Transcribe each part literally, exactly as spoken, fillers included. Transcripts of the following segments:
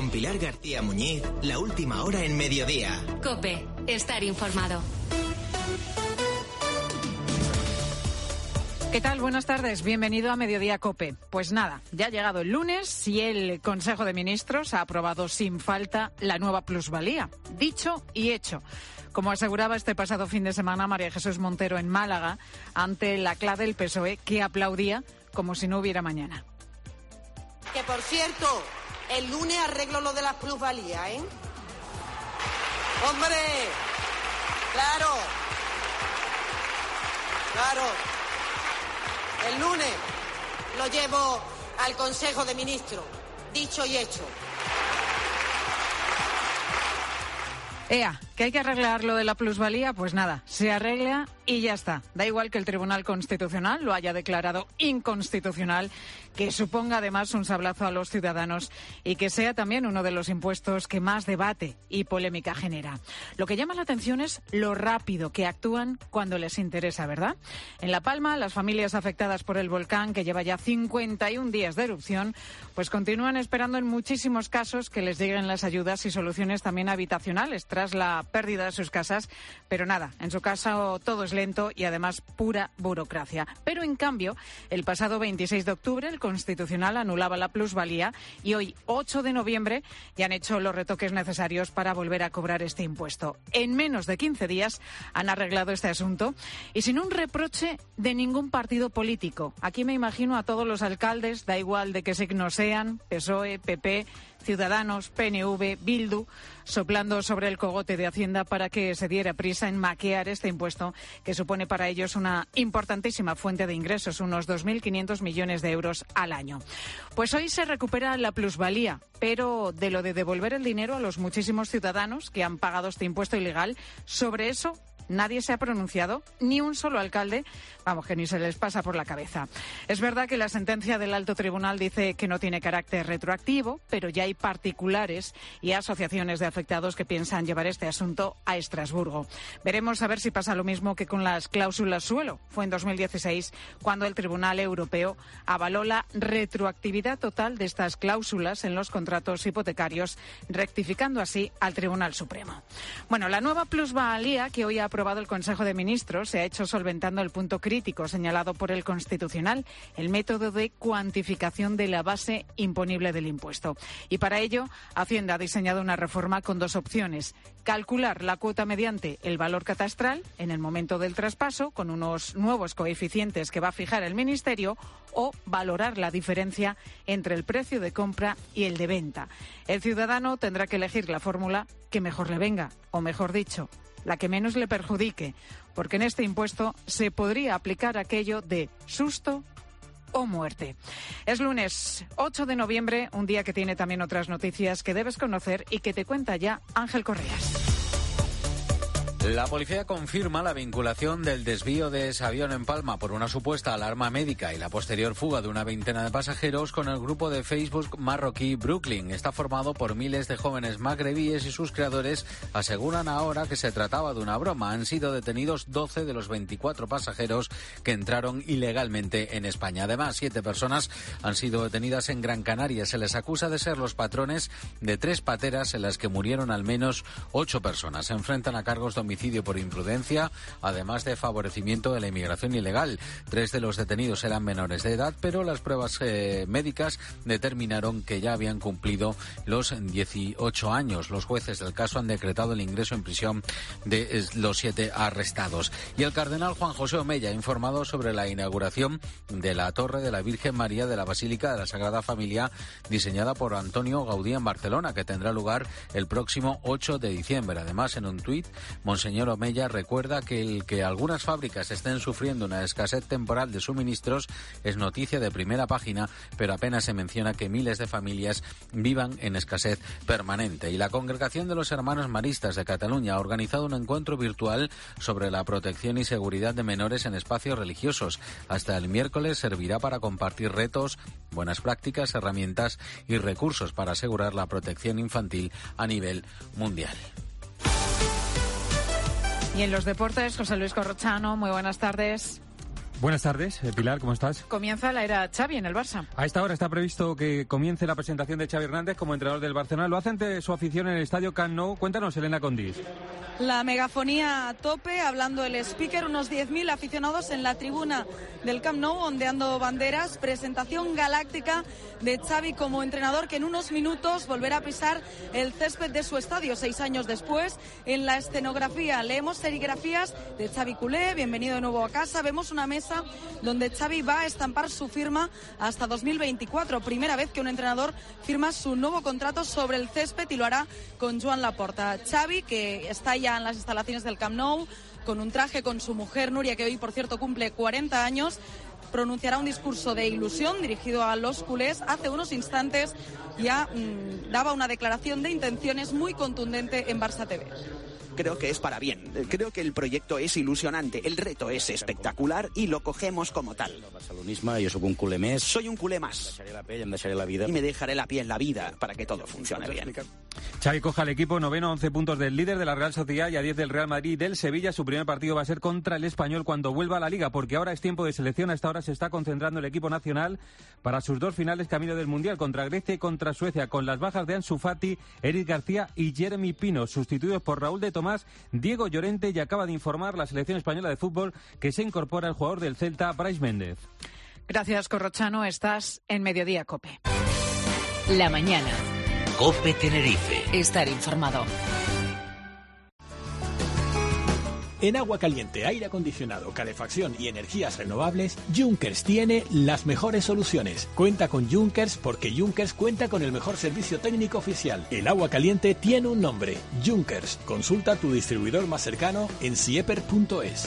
Con Pilar García Muñiz, la última hora en Mediodía. COPE, estar informado. ¿Qué tal? Buenas tardes. Bienvenido a Mediodía COPE. Pues nada, ya ha llegado el lunes y el Consejo de Ministros ha aprobado sin falta la nueva plusvalía. Dicho y hecho. Como aseguraba este pasado fin de semana María Jesús Montero en Málaga, ante la C L A del P S O E, que aplaudía como si no hubiera mañana. Que, por cierto, el lunes arreglo lo de las plusvalías, ¿eh? ¡Hombre! ¡Claro! ¡Claro! El lunes lo llevo al Consejo de Ministros, dicho y hecho. Ea, ¿que hay que arreglar lo de la plusvalía? Pues nada, se arregla y ya está. Da igual que el Tribunal Constitucional lo haya declarado inconstitucional, que suponga además un sablazo a los ciudadanos y que sea también uno de los impuestos que más debate y polémica genera. Lo que llama la atención es lo rápido que actúan cuando les interesa, ¿verdad? En La Palma, las familias afectadas por el volcán, que lleva ya cincuenta y un días de erupción, pues continúan esperando en muchísimos casos que les lleguen las ayudas y soluciones también habitacionales tras la pérdida de sus casas, pero nada, en su caso todo es lento y además pura burocracia. Pero en cambio, el pasado veintiséis de octubre el Constitucional anulaba la plusvalía y hoy, ocho de noviembre, ya han hecho los retoques necesarios para volver a cobrar este impuesto. En menos de quince días han arreglado este asunto y sin un reproche de ningún partido político. Aquí me imagino a todos los alcaldes, da igual de qué signo sean, P S O E, P P, Ciudadanos, P N V, Bildu, soplando sobre el cogote de Hacienda para que se diera prisa en maquear este impuesto, que supone para ellos una importantísima fuente de ingresos, unos dos mil quinientos millones de euros al año. Pues hoy se recupera la plusvalía, pero de lo de devolver el dinero a los muchísimos ciudadanos que han pagado este impuesto ilegal, sobre eso nadie se ha pronunciado, ni un solo alcalde, vamos, que ni se les pasa por la cabeza. Es verdad que la sentencia del Alto Tribunal dice que no tiene carácter retroactivo, pero ya hay particulares y asociaciones de afectados que piensan llevar este asunto a Estrasburgo. Veremos a ver si pasa lo mismo que con las cláusulas suelo. Fue en dos mil dieciséis cuando el Tribunal Europeo avaló la retroactividad total de estas cláusulas en los contratos hipotecarios, rectificando así al Tribunal Supremo. Bueno, la nueva plusvalía que hoy ha aprobado el Consejo de Ministros se ha hecho solventando el punto crítico señalado por el Constitucional, el método de cuantificación de la base imponible del impuesto. Y para ello, Hacienda ha diseñado una reforma con dos opciones: calcular la cuota mediante el valor catastral en el momento del traspaso, con unos nuevos coeficientes que va a fijar el Ministerio, o valorar la diferencia entre el precio de compra y el de venta. El ciudadano tendrá que elegir la fórmula que mejor le venga, o mejor dicho, la que menos le perjudique, porque en este impuesto se podría aplicar aquello de susto o muerte. Es lunes ocho de noviembre, un día que tiene también otras noticias que debes conocer y que te cuenta ya Ángel Correas. La policía confirma la vinculación del desvío de ese avión en Palma por una supuesta alarma médica y la posterior fuga de una veintena de pasajeros con el grupo de Facebook marroquí Brooklyn. Está formado por miles de jóvenes magrebíes y sus creadores aseguran ahora que se trataba de una broma. Han sido detenidos doce de los veinticuatro pasajeros que entraron ilegalmente en España. Además, siete personas han sido detenidas en Gran Canaria. Se les acusa de ser los patrones de tres pateras en las que murieron al menos ocho personas. Se enfrentan a cargos de homicidio por imprudencia, además de favorecimiento de la inmigración ilegal. Tres de los detenidos eran menores de edad, pero las pruebas eh, médicas determinaron que ya habían cumplido los dieciocho años. Los jueces del caso han decretado el ingreso en prisión de los siete arrestados. Y el cardenal Juan José Omeya ha informado sobre la inauguración de la Torre de la Virgen María de la Basílica de la Sagrada Familia, diseñada por Antonio Gaudí en Barcelona, que tendrá lugar el próximo ocho de diciembre. Además, en un tuit, Monseñor Omeya recuerda que el que algunas fábricas estén sufriendo una escasez temporal de suministros es noticia de primera página, pero apenas se menciona que miles de familias vivan en escasez permanente. Y la Congregación de los Hermanos Maristas de Cataluña ha organizado un encuentro virtual sobre la protección y seguridad de menores en espacios religiosos. Hasta el miércoles servirá para compartir retos, buenas prácticas, herramientas y recursos para asegurar la protección infantil a nivel mundial. Y en los deportes, José Luis Corrochano, muy buenas tardes. Buenas tardes, Pilar, ¿cómo estás? Comienza la era Xavi en el Barça. A esta hora está previsto que comience la presentación de Xavi Hernández como entrenador del Barcelona. Lo hace ante su afición en el estadio Camp Nou. Cuéntanos, Elena Condis. La megafonía a tope, hablando el speaker, unos diez mil aficionados en la tribuna del Camp Nou, ondeando banderas. Presentación galáctica de Xavi como entrenador, que en unos minutos volverá a pisar el césped de su estadio, seis años después. En la escenografía leemos serigrafías de Xavi culé, bienvenido de nuevo a casa. Vemos una mesa donde Xavi va a estampar su firma hasta dos mil veinticuatro. Primera vez que un entrenador firma su nuevo contrato sobre el césped, y lo hará con Joan Laporta. Xavi, que está ya en las instalaciones del Camp Nou, con un traje, con su mujer Núria, que hoy, por cierto, cumple cuarenta años, pronunciará un discurso de ilusión dirigido a los culés. Hace unos instantes ya mmm, daba una declaración de intenciones muy contundente en Barça T V. Creo que es para bien. Creo que el proyecto es ilusionante, el reto es espectacular y lo cogemos como tal. Soy un culé más. Y me dejaré la piel en la vida para que todo funcione bien. Xavi coja al equipo noveno, once puntos del líder de la Real Sociedad y a diez del Real Madrid y del Sevilla. Su primer partido va a ser contra el Español cuando vuelva a la Liga, porque ahora es tiempo de selección. A esta hora se está concentrando el equipo nacional para sus dos finales camino del Mundial, contra Grecia y contra Suecia, con las bajas de Ansu Fati, Eric García y Jeremy Pino, sustituidos por Raúl de Tomás, Diego Llorente, y acaba de informar la selección española de fútbol que se incorpora el jugador del Celta, Brais Méndez. Gracias, Corrochano. Estás en Mediodía COPE. La mañana. COPE Tenerife. Estar informado. En agua caliente, aire acondicionado, calefacción y energías renovables, Junkers tiene las mejores soluciones. Cuenta con Junkers porque Junkers cuenta con el mejor servicio técnico oficial. El agua caliente tiene un nombre, Junkers. Consulta a tu distribuidor más cercano en sieper punto es.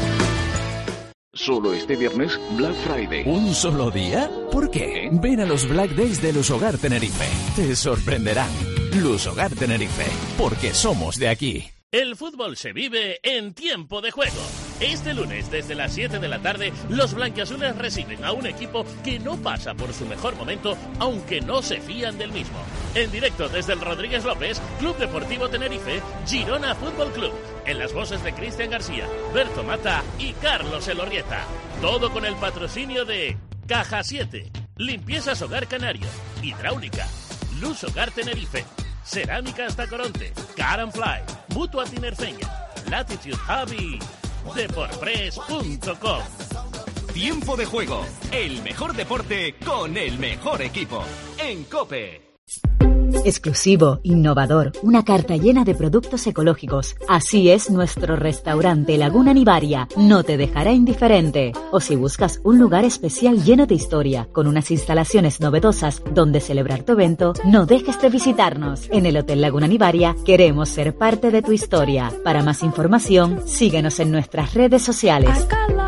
Solo este viernes, Black Friday. ¿Un solo día? ¿Por qué? Ven a los Black Days de Lusogar Tenerife. Te sorprenderán. Lusogar Tenerife, porque somos de aquí. El fútbol se vive en tiempo de juego. Este lunes, desde las siete de la tarde, los blanquiazules reciben a un equipo que no pasa por su mejor momento, aunque no se fían del mismo. En directo desde el Rodríguez López, Club Deportivo Tenerife, Girona Fútbol Club. En las voces de Cristian García, Berto Mata y Carlos Elorrieta. Todo con el patrocinio de Caja siete, Limpiezas Hogar Canario, Hidráulica, Luz Hogar Tenerife, Cerámicas Tacoronte, Car and Fly, Mutua Tinerfeña, Latitude Hub y Deporpress punto com. Tiempo de juego, el mejor deporte con el mejor equipo. En COPE. Exclusivo, innovador, una carta llena de productos ecológicos. Así es nuestro restaurante Laguna Nivaria. No te dejará indiferente. O si buscas un lugar especial lleno de historia, con unas instalaciones novedosas donde celebrar tu evento, no dejes de visitarnos. En el Hotel Laguna Nivaria queremos ser parte de tu historia. Para más información, síguenos en nuestras redes sociales.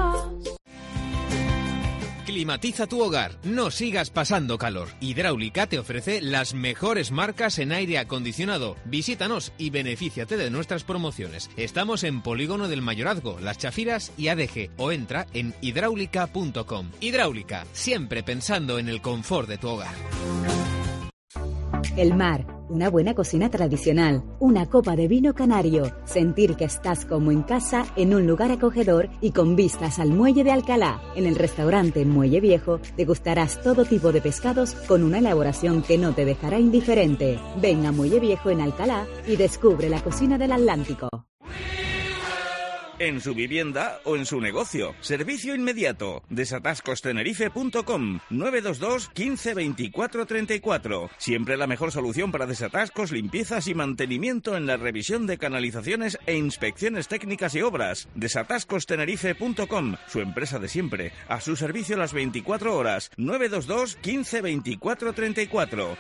Climatiza tu hogar, no sigas pasando calor. Hidráulica te ofrece las mejores marcas en aire acondicionado. Visítanos y benefíciate de nuestras promociones. Estamos en Polígono del Mayorazgo, Las Chafiras y A D G, o entra en hidráulica punto com. Hidráulica, siempre pensando en el confort de tu hogar. El mar, una buena cocina tradicional, una copa de vino canario, sentir que estás como en casa en un lugar acogedor y con vistas al muelle de Alcalá. En el restaurante Muelle Viejo degustarás todo tipo de pescados con una elaboración que no te dejará indiferente. Ven a Muelle Viejo en Alcalá y descubre la cocina del Atlántico. En su vivienda o en su negocio. Servicio inmediato. desatascos tenerife punto com. nueve dos dos, quince, veinticuatro, treinta y cuatro. Siempre la mejor solución para desatascos, limpiezas y mantenimiento en la revisión de canalizaciones e inspecciones técnicas y obras. desatascos tenerife punto com. Su empresa de siempre. A su servicio las veinticuatro horas. nueve dos dos, quince, veinticuatro, treinta y cuatro.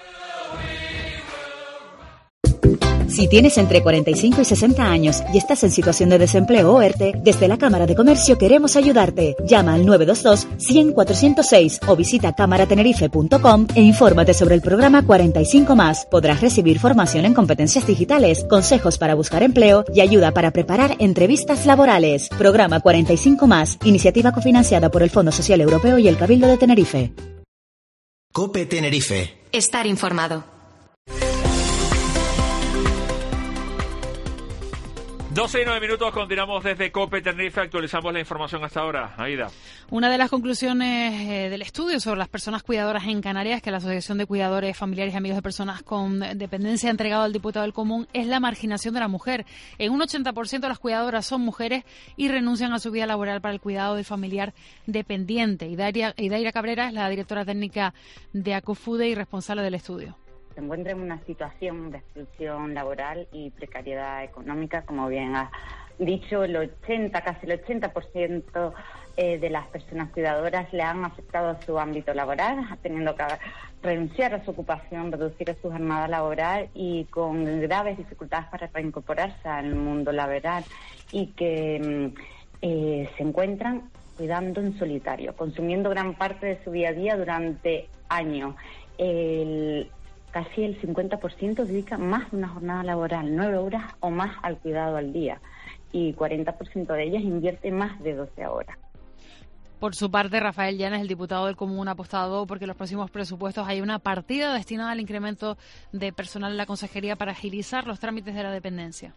Si tienes entre cuarenta y cinco y sesenta años y estás en situación de desempleo o ERTE, desde la Cámara de Comercio queremos ayudarte. Llama al nueve dos dos, cien, cuatrocientos seis o visita cámara tenerife punto com e infórmate sobre el programa cuarenta y cinco más. Podrás recibir formación en competencias digitales, consejos para buscar empleo y ayuda para preparar entrevistas laborales. Programa cuarenta y cinco más, iniciativa cofinanciada por el Fondo Social Europeo y el Cabildo de Tenerife. COPE Tenerife. Estar informado. doce y nueve minutos, continuamos desde COPE Tenerife, actualizamos la información hasta ahora. Aida. Una de las conclusiones eh, del estudio sobre las personas cuidadoras en Canarias, que la Asociación de Cuidadores Familiares y Amigos de Personas con Dependencia ha entregado al diputado del Común, es la marginación de la mujer. En un ochenta por ciento las cuidadoras son mujeres y renuncian a su vida laboral para el cuidado del familiar dependiente. Idaira, Idaira Cabrera es la directora técnica de Acofude y responsable del estudio. Se encuentra en una situación de exclusión laboral y precariedad económica, como bien ha dicho, el ochenta, casi el ochenta por ciento eh, de las personas cuidadoras le han afectado a su ámbito laboral, teniendo que renunciar a su ocupación, reducir su jornada laboral y con graves dificultades para reincorporarse al mundo laboral, y que eh, se encuentran cuidando en solitario, consumiendo gran parte de su día a día durante años. El Casi el cincuenta por ciento dedica más de una jornada laboral, nueve horas o más al cuidado al día, y cuarenta por ciento de ellas invierte más de doce horas. Por su parte, Rafael Llanes, el diputado del Común, ha apostado porque en los próximos presupuestos hay una partida destinada al incremento de personal en la consejería para agilizar los trámites de la dependencia.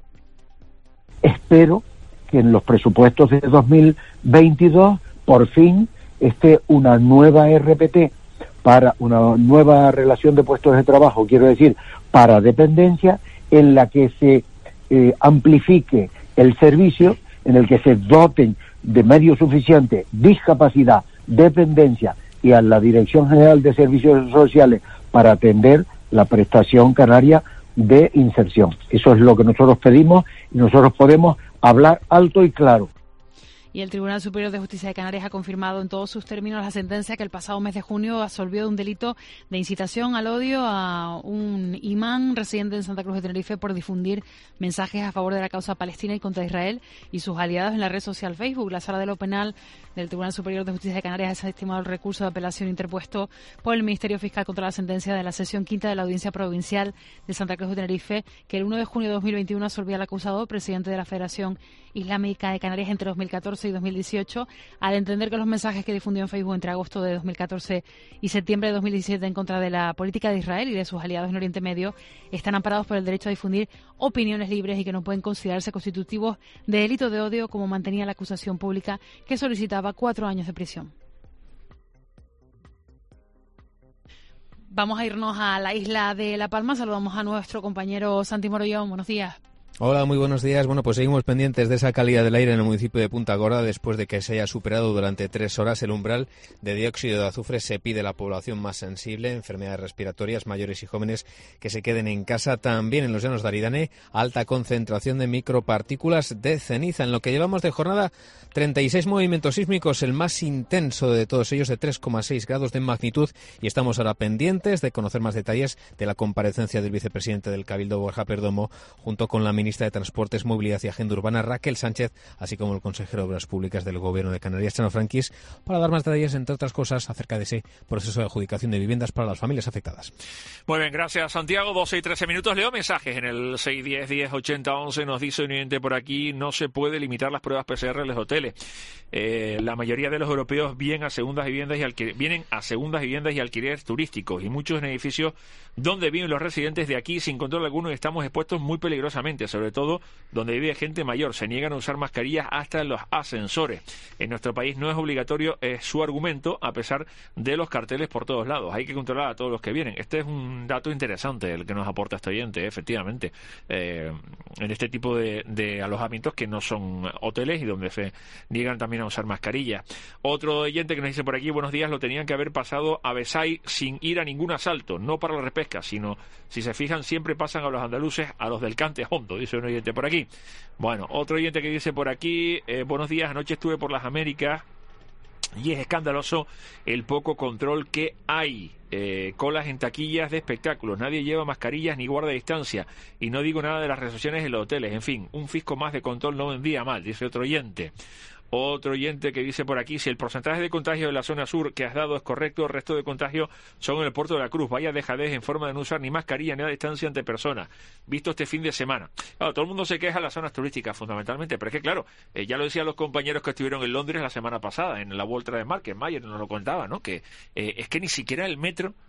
Espero que en los presupuestos de dos mil veintidós por fin esté una nueva R P T para una nueva relación de puestos de trabajo, quiero decir, para dependencia, en la que se eh, amplifique el servicio, en el que se doten de medios suficientes, discapacidad, dependencia y a la Dirección General de Servicios Sociales para atender la prestación canaria de inserción. Eso es lo que nosotros pedimos y nosotros podemos hablar alto y claro. Y el Tribunal Superior de Justicia de Canarias ha confirmado en todos sus términos la sentencia que el pasado mes de junio absolvió de un delito de incitación al odio a un imán residente en Santa Cruz de Tenerife por difundir mensajes a favor de la causa palestina y contra Israel y sus aliados en la red social Facebook. La Sala de lo Penal del Tribunal Superior de Justicia de Canarias ha desestimado el recurso de apelación interpuesto por el Ministerio Fiscal contra la sentencia de la sesión quinta de la Audiencia Provincial de Santa Cruz de Tenerife, que el uno de junio de dos mil veintiuno absolvía al acusado, presidente de la Federación Islámica de Canarias entre dos mil catorce y dos mil dieciocho, al entender que los mensajes que difundió en Facebook entre agosto de dos mil catorce y septiembre de dos mil diecisiete en contra de la política de Israel y de sus aliados en Oriente Medio están amparados por el derecho a difundir opiniones libres y que no pueden considerarse constitutivos de delito de odio, como mantenía la acusación pública, que solicitaba cuatro años de prisión. Vamos a irnos a la isla de La Palma. Saludamos a nuestro compañero Santi Morollón. Buenos días. Hola, muy buenos días. Bueno, pues seguimos pendientes de esa calidad del aire en el municipio de Punta Gorda después de que se haya superado durante tres horas el umbral de dióxido de azufre. Se pide a la población más sensible, enfermedades respiratorias, mayores y jóvenes, que se queden en casa. También en los llanos de Aridane, alta concentración de micropartículas de ceniza. En lo que llevamos de jornada, treinta y seis movimientos sísmicos, el más intenso de todos ellos, de tres coma seis grados de magnitud, y estamos ahora pendientes de conocer más detalles de la comparecencia del vicepresidente del Cabildo, Borja Perdomo, junto con la ministra de Transportes, Movilidad y Agenda Urbana, Raquel Sánchez, así como el consejero de Obras Públicas del Gobierno de Canarias, Chano Franquis, para dar más detalles, entre otras cosas, acerca de ese proceso de adjudicación de viviendas para las familias afectadas. Muy bien, gracias, Santiago. doce y trece minutos. Leo mensajes en el seis diez diez ochenta once. Nos dice un oyente por aquí: no se puede limitar las pruebas P C R en los hoteles. Eh, la mayoría de los europeos vienen a segundas viviendas y alquil- vienen a segundas viviendas y alquileres turísticos, y muchos en edificios donde viven los residentes de aquí sin control alguno, y estamos expuestos muy peligrosamente, sobre todo donde vive gente mayor. Se niegan a usar mascarillas hasta en los ascensores. En nuestro país no es obligatorio, es su argumento, a pesar de los carteles por todos lados. Hay que controlar a todos los que vienen. Este es un dato interesante el que nos aporta este oyente, efectivamente, eh, en este tipo de, de alojamientos que no son hoteles y donde se niegan también a usar mascarillas. Otro oyente que nos dice por aquí: buenos días, lo tenían que haber pasado a Besay sin ir a ningún asalto, no para la repesca, sino, si se fijan, siempre pasan a los andaluces, a los del Cante Hondo, dice un oyente por aquí. Bueno, otro oyente que dice por aquí: eh, buenos días, anoche estuve por las Américas y es escandaloso el poco control que hay. Eh, colas en taquillas de espectáculos, nadie lleva mascarillas ni guarda distancia, y no digo nada de las recepciones en los hoteles. En fin, un fisco más de control no vendría mal, dice otro oyente. Otro oyente que dice por aquí: si el porcentaje de contagio de la zona sur que has dado es correcto, el resto de contagios son en el puerto de la Cruz. Vaya dejadez en forma de no usar ni mascarilla ni a distancia ante personas, visto este fin de semana. Claro, todo el mundo se queja de las zonas turísticas fundamentalmente, pero es que claro, eh, ya lo decían los compañeros que estuvieron en Londres la semana pasada, en la World Trade Market, Mayer nos lo contaba, ¿no? Que eh, es que ni siquiera el metro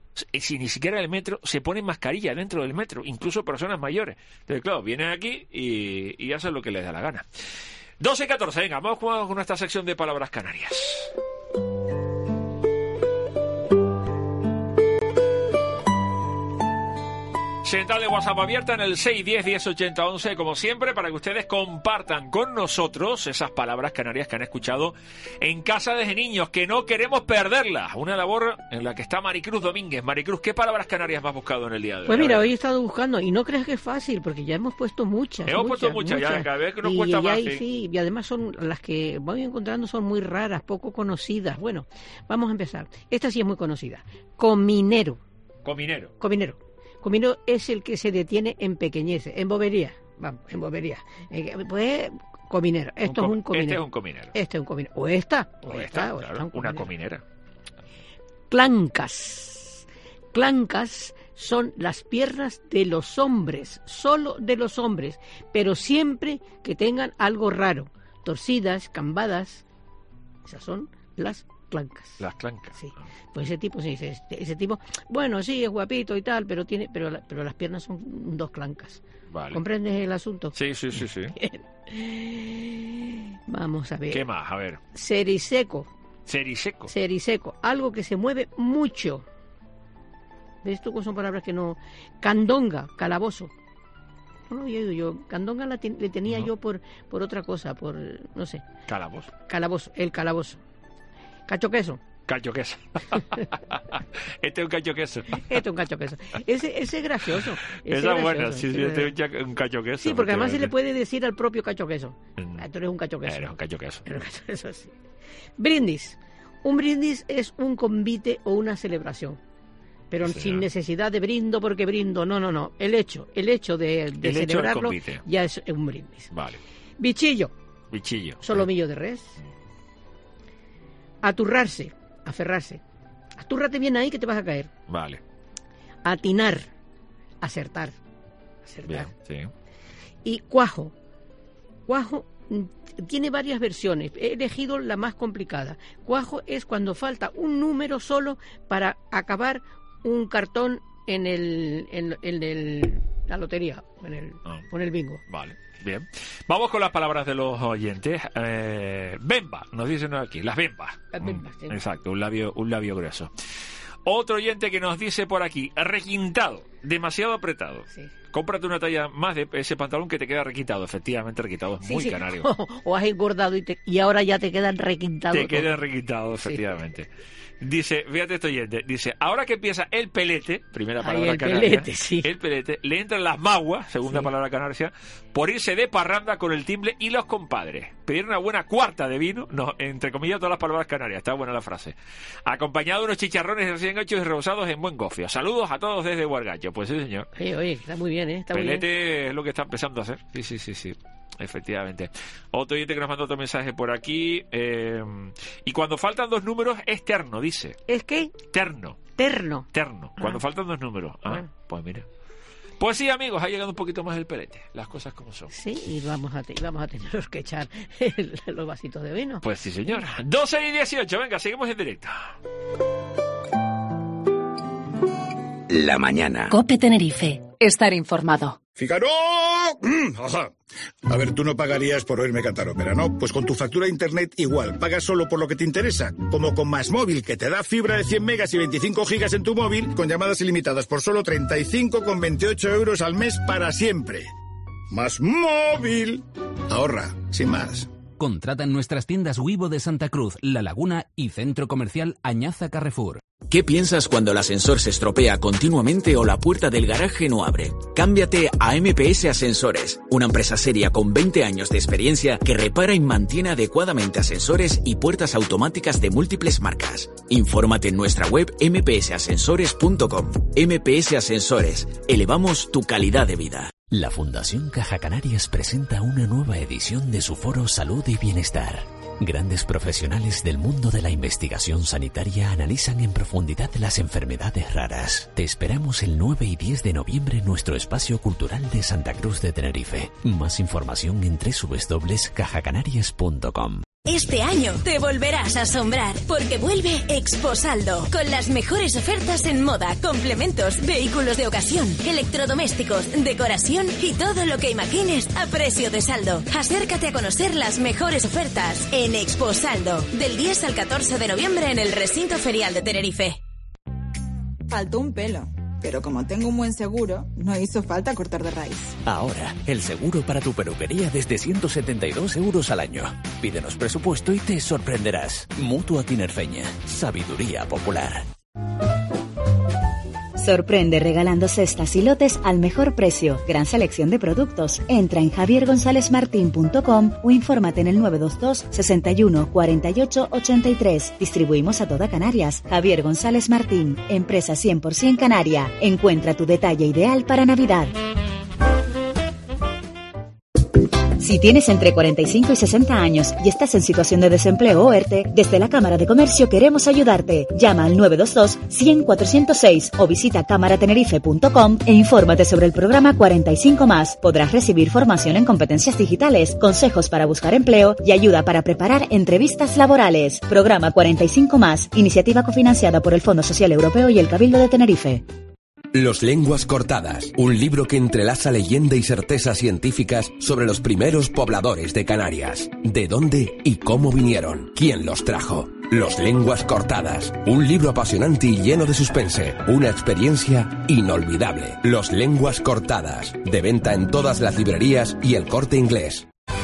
si ni siquiera en el metro se ponen mascarilla dentro del metro, incluso personas mayores. Entonces, claro, vienen aquí y, y hacen lo que les da la gana. doce y catorce, venga, vamos con nuestra sección de palabras canarias. Central de WhatsApp abierta en el seis diez diez ochenta once, como siempre, para que ustedes compartan con nosotros esas palabras canarias que han escuchado en casa desde niños, que no queremos perderlas. Una labor en la que está Maricruz Domínguez. Maricruz, ¿qué palabras canarias más has buscado en el día de hoy? Pues mira, hoy he estado buscando, y no creas que es fácil, porque ya hemos puesto muchas. Hemos muchas, puesto muchas, muchas, ya, cada vez que nos y, cuesta y más. Hay, sí. sí, y además son las que voy encontrando son muy raras, poco conocidas. Bueno, vamos a empezar. Esta sí es muy conocida. Cominero. Cominero. Cominero. Cominero es el que se detiene en pequeñeces, en bobería, vamos, en bobería. Eh, pues, cominero, esto un es un cominero. Este es un cominero. Este es un cominero. O esta, o, o esta, esta, o claro, esta un una cominera. Clancas. Clancas son las piernas de los hombres, solo de los hombres, pero siempre que tengan algo raro, torcidas, cambadas, esas son las clancas. Las clancas. Sí. Pues ese tipo se dice, ese tipo, bueno, sí, es guapito y tal, pero tiene, pero, la, pero las piernas son dos clancas. Vale. ¿Comprendes el asunto? Sí, sí, sí, sí. Vamos a ver. ¿Qué más? A ver. Seriseco. Seriseco. Seriseco, algo que se mueve mucho. ¿Ves tú? Son palabras que no. Candonga, calabozo. No lo había oído yo. Candonga la ten, le tenía no. yo por, por otra cosa, por, no sé. Calabozo. Calabozo, el calabozo. Cacho queso. Cacho queso. Este es un cacho queso. Este es un cacho queso. Ese, ese es gracioso. Ese Esa es buena, gracioso. sí, sí, este es un cacho queso. Sí, porque además se le puede decir al propio cacho queso. Mm. Tú eres un cacho queso. Eres un cacho queso. Eres un cacho queso, sí. Brindis. Un brindis es un convite o una celebración. Pero sí, sin necesidad de brindo porque brindo. No, no, no. El hecho, el hecho de, de el celebrarlo hecho ya es un brindis. Vale. Bichillo. Bichillo. Solomillo de res. Aturrarse. Aferrarse. Atúrrate bien ahí que te vas a caer. Vale. Atinar. Acertar. Acertar. Bien, sí. Y cuajo. Cuajo tiene varias versiones. He elegido la más complicada. Cuajo es cuando falta un número solo para acabar un cartón en el en, en el la lotería, en el, oh. en el bingo. Vale. Bien. Vamos con las palabras de los oyentes. Eh, bemba, nos dicen aquí, las bembas. Las bembas, sí. Exacto, un labio, un labio grueso. Otro oyente que nos dice por aquí, requintado, demasiado apretado. Sí. Cómprate una talla más de ese pantalón que te queda requintado. Efectivamente, requintado es sí, muy sí. canario. O, o has engordado y, te, y ahora ya te quedan requintados. Te quedan requintados, efectivamente. Sí. Dice, fíjate esto oyente, dice, ahora que empieza el pelete, primera palabra Ay, el canaria, pelete, sí. el pelete, le entran las maguas, segunda sí. palabra canaria, por irse de parranda con el timbre y los compadres. Pedir una buena cuarta de vino, no, entre comillas todas las palabras canarias, está buena la frase. Acompañado de unos chicharrones recién hechos y rebozados en buen gofio. Saludos a todos desde Huargacho. Pues sí, señor. Oye, oye, está muy bien, ¿eh? Está pelete muy bien. Es lo que está empezando a hacer. Sí, sí, sí, sí. Efectivamente. Otro oyente que nos mandó otro mensaje por aquí. Eh, y cuando faltan dos números es terno, dice. ¿Es qué? Terno. Terno. Terno. Cuando ah. faltan dos números. Ah, bueno. Pues mira. Pues sí, amigos, ha llegado un poquito más el pelete. Las cosas como son. Sí, y vamos a, te, vamos a tener que echar el, los vasitos de vino. Pues sí, señor. doce y dieciocho, venga, seguimos en directo. La mañana. COPE Tenerife. Estar informado. ¡Fígaro! Ajá. A ver, tú no pagarías por oírme cantar ópera, ¿no? Pues con tu factura de internet igual, pagas solo por lo que te interesa. Como con Más Móvil, que te da fibra de cien megas y veinticinco gigas en tu móvil, con llamadas ilimitadas por solo treinta y cinco con veintiocho euros al mes para siempre. Más Móvil. Ahorra, sin más. Contrata en nuestras tiendas Wivo de Santa Cruz, La Laguna y Centro Comercial Añaza Carrefour. ¿Qué piensas cuando el ascensor se estropea continuamente o la puerta del garaje no abre? Cámbiate a M P S Ascensores, una empresa seria con veinte años de experiencia que repara y mantiene adecuadamente ascensores y puertas automáticas de múltiples marcas. Infórmate en nuestra web eme pe ese ascensores punto com. M P S Ascensores, elevamos tu calidad de vida. La Fundación Caja Canarias presenta una nueva edición de su foro Salud y Bienestar. Grandes profesionales del mundo de la investigación sanitaria analizan en profundidad las enfermedades raras. Te esperamos el nueve y diez de noviembre en nuestro espacio cultural de Santa Cruz de Tenerife. Más información en doble u doble u doble u punto caja canarias punto com. Este año te volverás a asombrar porque vuelve Exposaldo con las mejores ofertas en moda, complementos, vehículos de ocasión, electrodomésticos, decoración y todo lo que imagines a precio de saldo. Acércate a conocer las mejores ofertas en Exposaldo del diez al catorce de noviembre en el recinto ferial de Tenerife. Faltó un pelo, pero como tengo un buen seguro, no hizo falta cortar de raíz. Ahora, el seguro para tu peluquería desde ciento setenta y dos euros al año. Pídenos presupuesto y te sorprenderás. Mutua Tinerfeña. Sabiduría popular. Sorprende regalando cestas y lotes al mejor precio. Gran selección de productos. Entra en javier gonzález martín punto com o infórmate en el nueve dos dos, sesenta y uno, cuarenta y ocho, ochenta y tres. Distribuimos a toda Canarias. Javier González Martín, empresa cien por ciento canaria. Encuentra tu detalle ideal para Navidad. Si tienes entre cuarenta y cinco y sesenta años y estás en situación de desempleo o ERTE, desde la Cámara de Comercio queremos ayudarte. Llama al nueve dos dos, cien, cuatrocientos seis o visita cámara tenerife punto com e infórmate sobre el programa cuarenta y cinco más. Podrás recibir formación en competencias digitales, consejos para buscar empleo y ayuda para preparar entrevistas laborales. Programa cuarenta y cinco más, iniciativa cofinanciada por el Fondo Social Europeo y el Cabildo de Tenerife. Los Lenguas Cortadas, un libro que entrelaza leyenda y certezas científicas sobre los primeros pobladores de Canarias. ¿De dónde y cómo vinieron? ¿Quién los trajo? Los Lenguas Cortadas, un libro apasionante y lleno de suspense, una experiencia inolvidable. Los Lenguas Cortadas, de venta en todas las librerías y El Corte Inglés.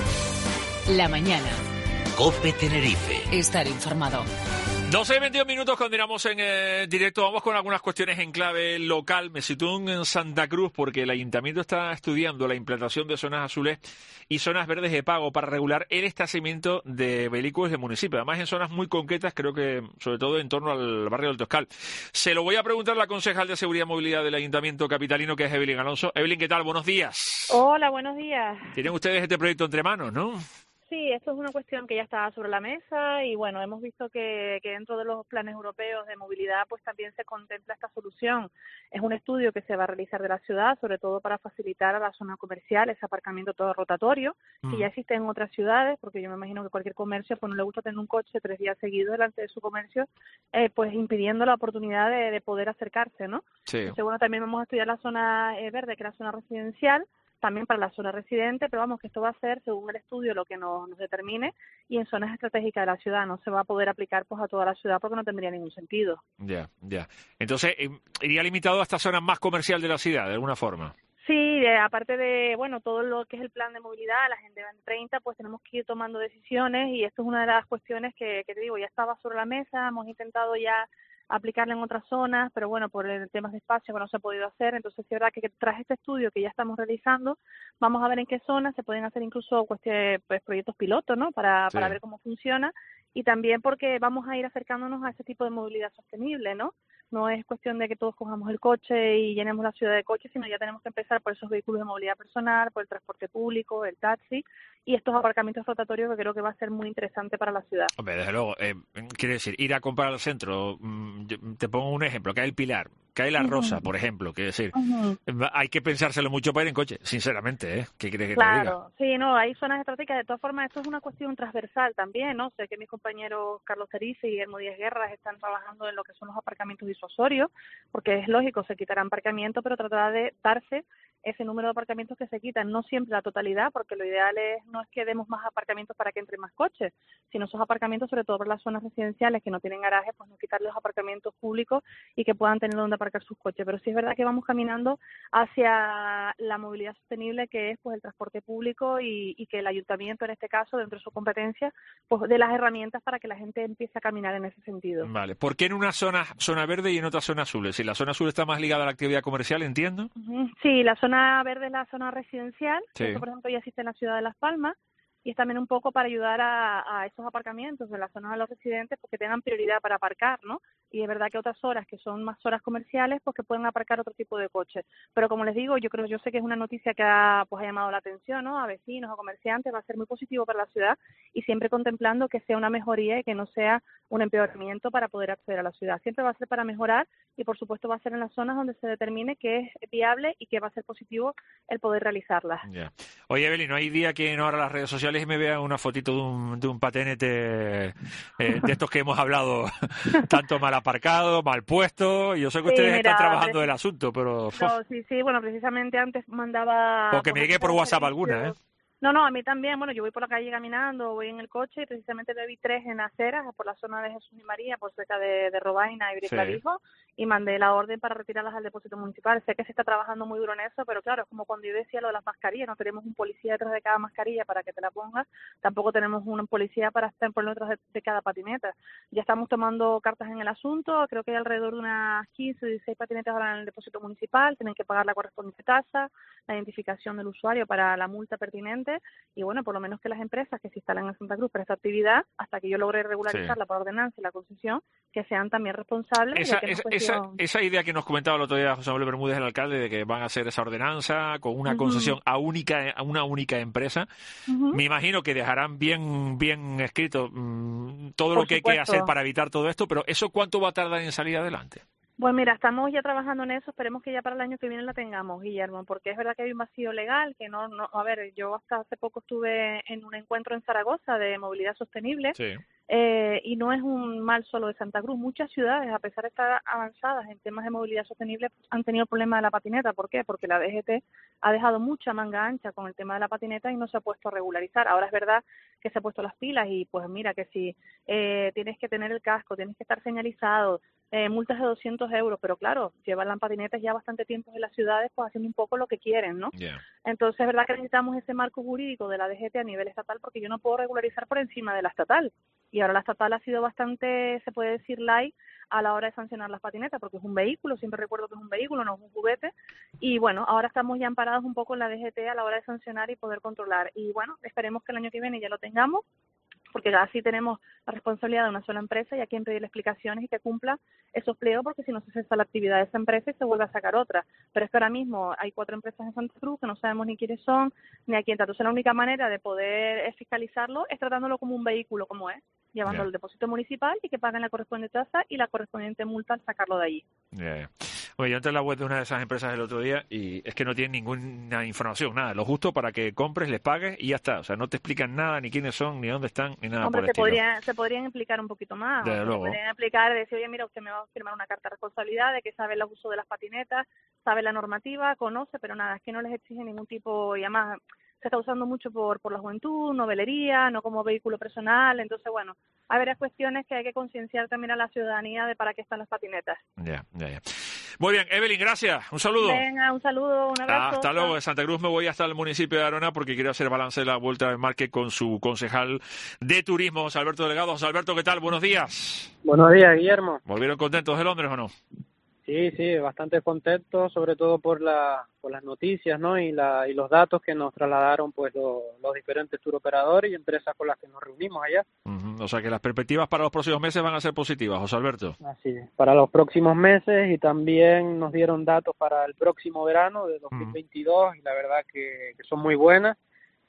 La mañana. COPE Tenerife. Estar informado. doce y veintidós minutos, continuamos en eh, directo. Vamos con algunas cuestiones en clave local. Me sitúo en Santa Cruz porque el Ayuntamiento está estudiando la implantación de zonas azules y zonas verdes de pago para regular el estacionamiento de vehículos del municipio. Además, en zonas muy concretas, creo que sobre todo en torno al barrio del Toscal. Se lo voy a preguntar a la concejal de Seguridad y Movilidad del Ayuntamiento capitalino, que es Evelyn Alonso. Evelyn, ¿qué tal? Buenos días. Hola, buenos días. Tienen ustedes este proyecto entre manos, ¿no? Sí, esto es una cuestión que ya está sobre la mesa y bueno, hemos visto que, que dentro de los planes europeos de movilidad pues también se contempla esta solución. Es un estudio que se va a realizar de la ciudad, sobre todo para facilitar a la zona comercial ese aparcamiento todo rotatorio, mm. que ya existe en otras ciudades, porque yo me imagino que cualquier comercio pues no le gusta tener un coche tres días seguidos delante de su comercio, eh, pues impidiendo la oportunidad de, de poder acercarse, ¿no? Sí. Entonces, bueno, también vamos a estudiar la zona eh, verde, que es la zona residencial, también para la zona residente, pero vamos, que esto va a ser según el estudio lo que nos, nos determine y en zonas estratégicas de la ciudad. No se va a poder aplicar pues a toda la ciudad porque no tendría ningún sentido. Ya, ya. Entonces, ¿iría limitado a esta zona más comercial de la ciudad, de alguna forma? Sí, de, aparte de, bueno, todo lo que es el plan de movilidad, la Agenda veinte treinta, pues tenemos que ir tomando decisiones y esto es una de las cuestiones que, que te digo, ya estaba sobre la mesa, hemos intentado ya aplicarla en otras zonas, pero bueno, por el temas de espacio que no se ha podido hacer, entonces es verdad que tras este estudio que ya estamos realizando, vamos a ver en qué zonas se pueden hacer incluso cuestiones, pues, proyectos pilotos, ¿no? Para, sí. para ver cómo funciona y también porque vamos a ir acercándonos a ese tipo de movilidad sostenible, ¿no? No es cuestión de que todos cojamos el coche y llenemos la ciudad de coches, sino ya tenemos que empezar por esos vehículos de movilidad personal, por el transporte público, el taxi y estos aparcamientos rotatorios que creo que va a ser muy interesante para la ciudad. Hombre, desde luego, eh, quiere decir, ir a comprar al centro, te pongo un ejemplo, que hay el Pilar, que hay la Rosa, uh-huh. por ejemplo, quiere decir, uh-huh. hay que pensárselo mucho para ir en coche, sinceramente, ¿eh? ¿Qué crees que claro, te diga? Claro, sí, no, hay zonas estratégicas, de todas formas, esto es una cuestión transversal también, ¿no? Sé que mis compañeros Carlos Cerice y Guillermo Díaz Guerra están trabajando en lo que son los aparcamientos disuasorios, porque es lógico, se quitarán aparcamientos, pero tratará de darse ese número de aparcamientos que se quitan, no siempre la totalidad, porque lo ideal es no es que demos más aparcamientos para que entren más coches, sino esos aparcamientos, sobre todo para las zonas residenciales que no tienen garaje, pues no quitarles los aparcamientos públicos y que puedan tener donde aparcar sus coches. Pero sí es verdad que vamos caminando hacia la movilidad sostenible, que es pues el transporte público y, y que el ayuntamiento, en este caso, dentro de su competencia, pues dé las herramientas para que la gente empiece a caminar en ese sentido. Vale. ¿Por qué en una zona zona verde y en otra zona azul? Si la zona azul está más ligada a la actividad comercial, entiendo. Uh-huh. Sí, la zona La zona verde es la zona residencial, sí. Esto, por ejemplo, ya existe en la ciudad de Las Palmas y es también un poco para ayudar a, a esos aparcamientos de las zonas de los residentes porque tengan prioridad para aparcar, ¿no? Y es verdad que otras horas que son más horas comerciales, pues que pueden aparcar otro tipo de coches. Pero como les digo, yo creo, yo sé que es una noticia que ha, pues, ha llamado la atención, ¿no? A vecinos, a comerciantes, va a ser muy positivo para la ciudad y siempre contemplando que sea una mejoría y que no sea un empeoramiento para poder acceder a la ciudad. Siempre va a ser para mejorar y, por supuesto, va a ser en las zonas donde se determine que es viable y que va a ser positivo el poder realizarlas. Yeah. Oye, Evelyn, ¿no hay día que no abra las redes sociales sociales y me vean una fotito de un, de un patinete eh, de estos que hemos hablado, tanto mal aparcado, mal puesto. Yo sé que Sí, ustedes mira, están trabajando pre- el asunto, pero... No, sí, sí, bueno, precisamente antes mandaba... O que me llegue por WhatsApp alguna, ¿eh? No, no, a mí también. Bueno, yo voy por la calle caminando, voy en el coche y precisamente me vi tres en aceras por la zona de Jesús y María, por cerca de, de Robaina y Briclavijo, y mandé la orden para retirarlas al depósito municipal. Sé que se está trabajando muy duro en eso, pero claro, es como cuando yo decía lo de las mascarillas, no tenemos un policía detrás de cada mascarilla para que te la pongas, tampoco tenemos un policía para estar por detrás de, de cada patineta. Ya estamos tomando cartas en el asunto, creo que hay alrededor de unas quince o dieciséis patinetas ahora en el depósito municipal, tienen que pagar la correspondiente tasa, la identificación del usuario para la multa pertinente, y bueno, por lo menos que las empresas que se instalan en Santa Cruz para esta actividad, hasta que yo logre regularizarla Sí. por ordenanza y la concesión, que sean también responsables. Esa, ya que no es esa, esa, cuestión- esa idea que nos comentaba el otro día José Manuel Bermúdez, el alcalde, de que van a hacer esa ordenanza con una Ujú. concesión a única a una única empresa, Ujú. me imagino que dejarán bien bien escrito mmm, todo Por lo que hay que supuesto. hacer para evitar todo esto, pero ¿eso cuánto va a tardar en salir adelante? Pues mira, estamos ya trabajando en eso, esperemos que ya para el año que viene la tengamos, Guillermo, porque es verdad que hay un vacío legal, que no, no, a ver, yo hasta hace poco estuve en un encuentro en Zaragoza de movilidad sostenible, Sí. eh, y no es un mal solo de Santa Cruz, muchas ciudades, a pesar de estar avanzadas en temas de movilidad sostenible, han tenido el problema de la patineta. ¿Por qué? Porque la D G T ha dejado mucha manga ancha con el tema de la patineta y no se ha puesto a regularizar. Ahora es verdad que se ha puesto las pilas y pues mira que si eh, tienes que tener el casco, tienes que estar señalizado, eh, multas de doscientos euros, pero claro, llevan las patinetas ya bastante tiempo en las ciudades pues haciendo un poco lo que quieren, ¿no? Yeah. Entonces es verdad que necesitamos ese marco jurídico de la D G T a nivel estatal porque yo no puedo regularizar por encima de la estatal. Y ahora la estatal ha sido bastante, se puede decir, light a la hora de sancionar las patinetas, porque es un vehículo, siempre recuerdo que es un vehículo, no es un juguete. Y bueno, ahora estamos ya amparados un poco en la D G T a la hora de sancionar y poder controlar. Y bueno, esperemos que el año que viene ya lo tengamos, porque así tenemos la responsabilidad de una sola empresa y a quien pedirle explicaciones y que cumpla esos pliegos, porque si no se cesa la actividad de esa empresa y se vuelve a sacar otra. Pero es que ahora mismo hay cuatro empresas en Santa Cruz que no sabemos ni quiénes son, ni a quién. Entonces la única manera de poder fiscalizarlo es tratándolo como un vehículo, como es, llevándolo Ya. al depósito municipal y que paguen la correspondiente tasa y la correspondiente multa al sacarlo de allí. Yeah, yeah. Oye, yo entré en la web de una de esas empresas el otro día y es que no tienen ninguna información, nada, lo justo para que compres, les pagues y ya está. O sea, no te explican nada, ni quiénes son, ni dónde están, ni nada Hombre, por el se, estilo. podría, se podrían implicar un poquito más. Desde o se luego. podrían explicar, decir, oye, mira, usted me va a firmar una carta de responsabilidad de que sabe el uso de las patinetas, sabe la normativa, conoce, pero nada, es que no les exige ningún tipo, y además se está usando mucho por, por la juventud, novelería, no como vehículo personal. Entonces, bueno, hay varias cuestiones que hay que concienciar también a la ciudadanía de para qué están las patinetas. Ya, ya, ya. Muy bien, Evelyn, gracias. Un saludo. Venga, un saludo, un abrazo. Hasta luego. De Santa Cruz me voy hasta el municipio de Arona porque quiero hacer balance de la vuelta del Marque con su concejal de turismo, José Alberto Delgado. José Alberto, ¿qué tal? Buenos días. Buenos días, Guillermo. ¿Volvieron contentos de Londres o no? Sí, sí, bastante contento, sobre todo por la por las noticias, ¿no? Y la y los datos que nos trasladaron pues lo- los diferentes tour operadores y empresas con las que nos reunimos allá. Ujú. O sea que las perspectivas para los próximos meses van a ser positivas, José Alberto. Así es. Para los próximos meses y también nos dieron datos para el próximo verano de dos mil veintidós y la verdad que, que son muy buenas.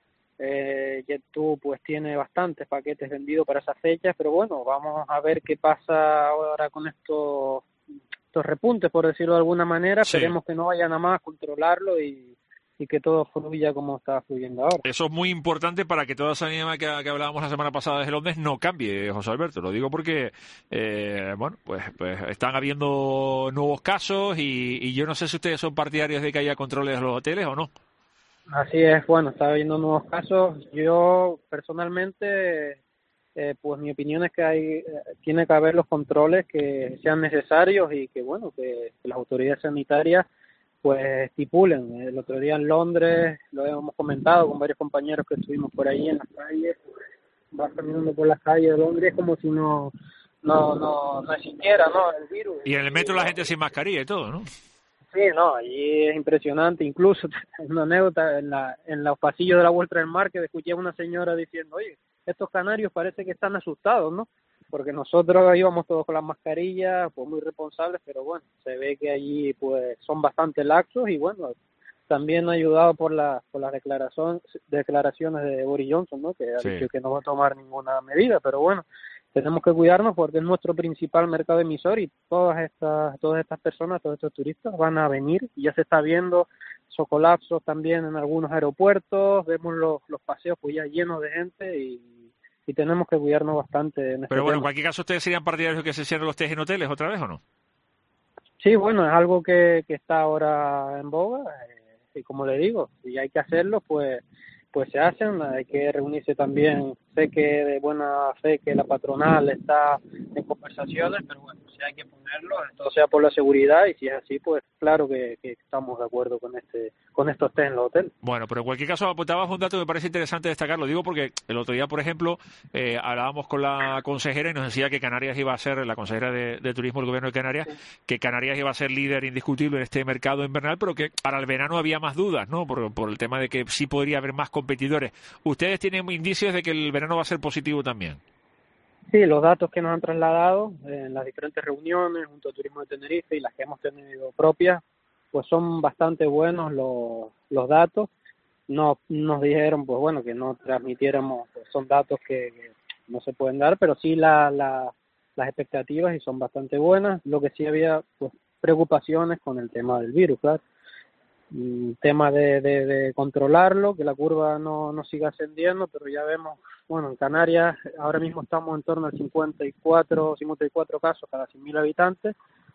Eh, JetTo pues tiene bastantes paquetes vendidos para esas fechas, pero bueno, vamos a ver qué pasa ahora con estos estos repuntes, por decirlo de alguna manera. Sí. Esperemos que no vayan a más, controlarlo y, y que todo fluya como está fluyendo ahora. Eso es muy importante para que toda esa línea que, que hablábamos la semana pasada desde Londres no cambie, José Alberto. Lo digo porque, eh, bueno, pues, pues están habiendo nuevos casos y, y yo no sé si ustedes son partidarios de que haya controles en los hoteles o no. Así es, bueno, está habiendo nuevos casos. Yo personalmente, eh, pues mi opinión es que hay eh, tiene que haber los controles que sean necesarios y que, bueno, que, que las autoridades sanitarias pues estipulen. El otro día en Londres, lo hemos comentado con varios compañeros que estuvimos por ahí en las calles, pues, vas caminando por las calles de Londres como si no no no, no existiera, ¿no?, el virus. Y en el metro la gente sin mascarilla y todo, ¿no? Sí, no, allí es impresionante. Incluso, una anécdota, en la en los pasillos de la Vuelta del Mar, que escuché a una señora diciendo, oye, estos canarios parece que están asustados, ¿no? Porque nosotros íbamos todos con las mascarillas, pues muy responsables, pero bueno, se ve que allí pues son bastante laxos y bueno, también ayudado por la por las declaración, declaraciones de Boris Johnson, ¿no?, que ha Sí. dicho que no va a tomar ninguna medida, pero bueno, tenemos que cuidarnos porque es nuestro principal mercado emisor y todas estas todas estas personas, todos estos turistas van a venir y ya se está viendo caso colapsos también en algunos aeropuertos, vemos los, los paseos pues ya llenos de gente y, y tenemos que cuidarnos bastante en este Pero bueno, tema. en cualquier caso, ¿ustedes serían partidarios de que se cierren los test en hoteles otra vez o no? Sí, bueno, es algo que, que está ahora en boga eh, y como le digo, si hay que hacerlo, pues pues se hacen, hay que reunirse también. Sé que de buena fe que la patronal está en conversaciones, pero bueno, si hay que ponerlo, todo sea por la seguridad y si es así, pues claro que, que estamos de acuerdo con este con estos test en los hoteles. Bueno, pero en cualquier caso apuntabas un dato que me parece interesante destacar, lo digo porque el otro día, por ejemplo, eh, hablábamos con la consejera y nos decía que Canarias iba a ser, la consejera de, de Turismo del Gobierno de Canarias, sí. que Canarias iba a ser líder indiscutible en este mercado invernal, pero que para el verano había más dudas, ¿no? Por, por el tema de que sí podría haber más competidores. ¿Ustedes tienen indicios de que el verano va a ser positivo también? Sí, los datos que nos han trasladado en las diferentes reuniones junto a Turismo de Tenerife y las que hemos tenido propias, pues son bastante buenos los, los datos. No nos dijeron, pues bueno, que no transmitiéramos, pues son datos que, que no se pueden dar, pero sí la, la, las expectativas y son bastante buenas. Lo que sí había, pues, preocupaciones con el tema del virus, claro. Un tema de, de, de controlarlo, que la curva no, no siga ascendiendo, pero ya vemos, bueno, en Canarias ahora mismo estamos en torno a cincuenta y cuatro casos cada cien mil habitantes.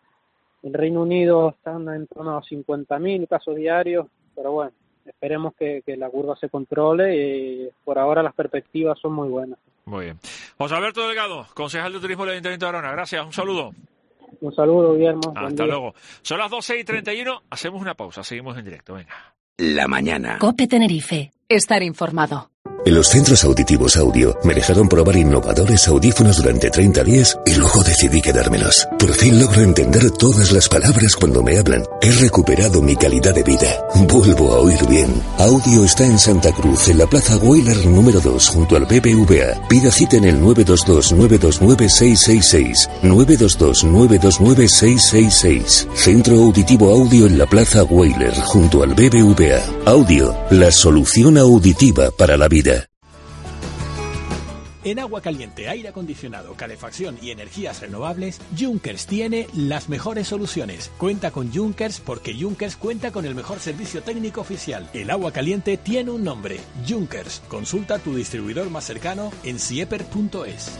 El Reino Unido están en torno a cincuenta mil casos diarios, pero bueno, esperemos que, que la curva se controle y por ahora las perspectivas son muy buenas. Muy bien. José Alberto Delgado, concejal de Turismo del Ayuntamiento de Arona, gracias, un saludo. Un saludo, Guillermo. Hasta luego. Son las doce y treinta y uno, hacemos una pausa, seguimos en directo, venga. La mañana. COPE Tenerife, estar informado. En los centros auditivos Audio me dejaron probar innovadores audífonos durante treinta días y luego decidí quedármelos. Por fin logro entender todas las palabras cuando me hablan. He recuperado mi calidad de vida. Vuelvo a oír bien. Audio está en Santa Cruz, en la Plaza Weyler número dos, junto al B B V A. Pida cita en el nueve dos dos, nueve dos nueve, seis seis seis. nueve dos dos, nueve dos nueve, seis seis seis. Centro Auditivo Audio en la Plaza Weyler, junto al B B V A. Audio, la solución auditiva para la vida. En agua caliente, aire acondicionado, calefacción y energías renovables, Junkers tiene las mejores soluciones. Cuenta con Junkers porque Junkers cuenta con el mejor servicio técnico oficial. El agua caliente tiene un nombre, Junkers. Consulta a tu distribuidor más cercano en sieper punto es.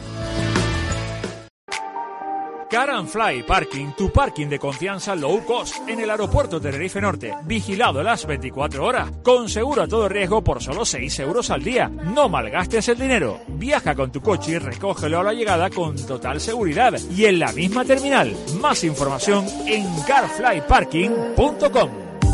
Car and Fly Parking, tu parking de confianza low cost en el aeropuerto Tenerife Norte, vigilado las veinticuatro horas, con seguro a todo riesgo por solo seis euros al día. No malgastes el dinero. Viaja con tu coche y recógelo a la llegada con total seguridad y en la misma terminal. Más información en car fly parking punto com.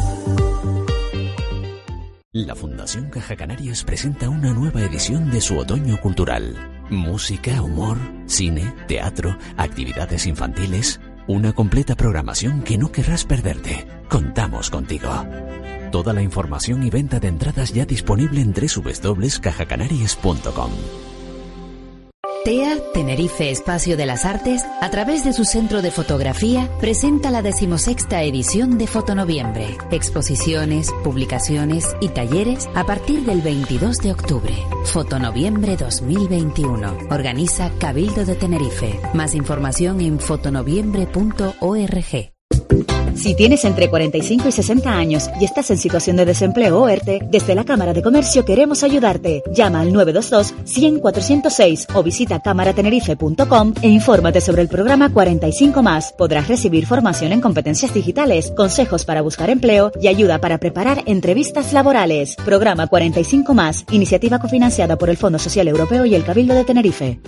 La Fundación Caja Canarias presenta una nueva edición de su otoño cultural. Música, humor, cine, teatro, actividades infantiles, una completa programación que no querrás perderte. Contamos contigo. Toda la información y venta de entradas ya disponible en doble u doble u doble u punto caja canarias punto com. T E A Tenerife Espacio de las Artes, a través de su centro de fotografía, presenta la decimosexta edición de Fotonoviembre. Exposiciones, publicaciones y talleres a partir del veintidós de octubre. Fotonoviembre dos mil veintiuno. Organiza Cabildo de Tenerife. Más información en fotonoviembre punto org. Si tienes entre cuarenta y cinco y sesenta años y estás en situación de desempleo o ERTE, desde la Cámara de Comercio queremos ayudarte. Llama al nueve dos dos, cien, cuatrocientos seis o visita cámara tenerife punto com e infórmate sobre el programa cuarenta y cinco más. Podrás recibir formación en competencias digitales, consejos para buscar empleo y ayuda para preparar entrevistas laborales. Programa cuarenta y cinco más, iniciativa cofinanciada por el Fondo Social Europeo y el Cabildo de Tenerife.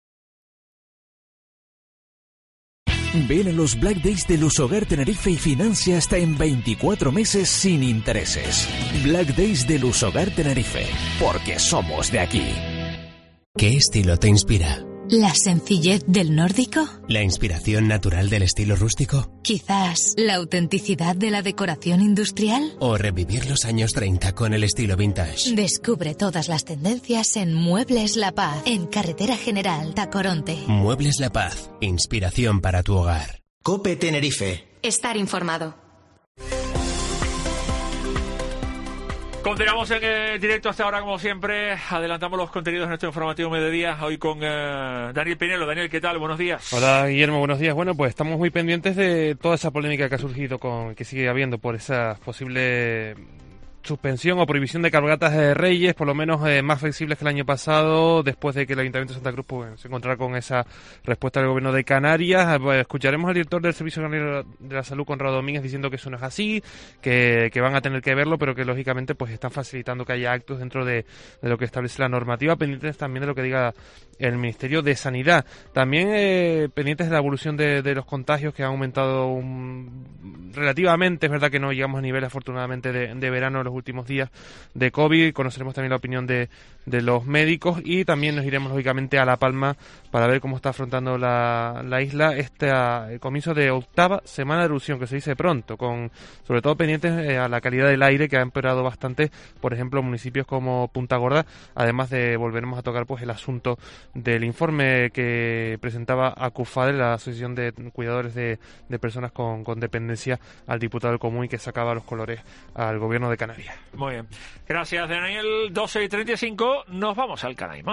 Ven a los Black Days de Lusogar Tenerife y financia hasta en veinticuatro meses sin intereses. Black Days de Lusogar Tenerife, porque somos de aquí. ¿Qué estilo te inspira? ¿La sencillez del nórdico? ¿La inspiración natural del estilo rústico? ¿Quizás la autenticidad de la decoración industrial? ¿O revivir los años treinta con el estilo vintage? Descubre todas las tendencias en Muebles La Paz, en Carretera General Tacoronte. Muebles La Paz, inspiración para tu hogar. COPE Tenerife. Estar informado. Continuamos en eh, directo hasta ahora, como siempre. Adelantamos los contenidos en nuestro informativo mediodía. Hoy con eh, Daniel Pinelo. Daniel, ¿qué tal? Buenos días. Hola, Guillermo. Buenos días. Bueno, pues estamos muy pendientes de toda esa polémica que ha surgido, con que sigue habiendo por esa posible suspensión o prohibición de cabalgatas de Reyes, por lo menos eh, más flexibles que el año pasado, después de que el Ayuntamiento de Santa Cruz pues, se encontrara con esa respuesta del Gobierno de Canarias. Pues, escucharemos al director del Servicio Canario de la Salud, Conrado Domínguez, diciendo que eso no es así, que, que van a tener que verlo, pero que lógicamente pues están facilitando que haya actos dentro de, de lo que establece la normativa, pendientes también de lo que diga el Ministerio de Sanidad. También eh, pendientes de la evolución de, de los contagios, que han aumentado un, relativamente. Es verdad que no llegamos a niveles, afortunadamente, de, de verano en los últimos días de COVID. Conoceremos también la opinión de, de los médicos, y también nos iremos lógicamente a La Palma para ver cómo está afrontando la, la isla este el comienzo de octava semana de erupción, que se dice pronto, con sobre todo pendientes eh, a la calidad del aire, que ha empeorado bastante, por ejemplo, municipios como Punta Gorda, además de volveremos a tocar pues el asunto del informe que presentaba ACUFADE, la Asociación de Cuidadores de, de Personas con, con Dependencia, al diputado del Común, y que sacaba los colores al Gobierno de Canarias. Muy bien. Gracias, Daniel. doce y treinta y cinco, nos vamos al Canaima.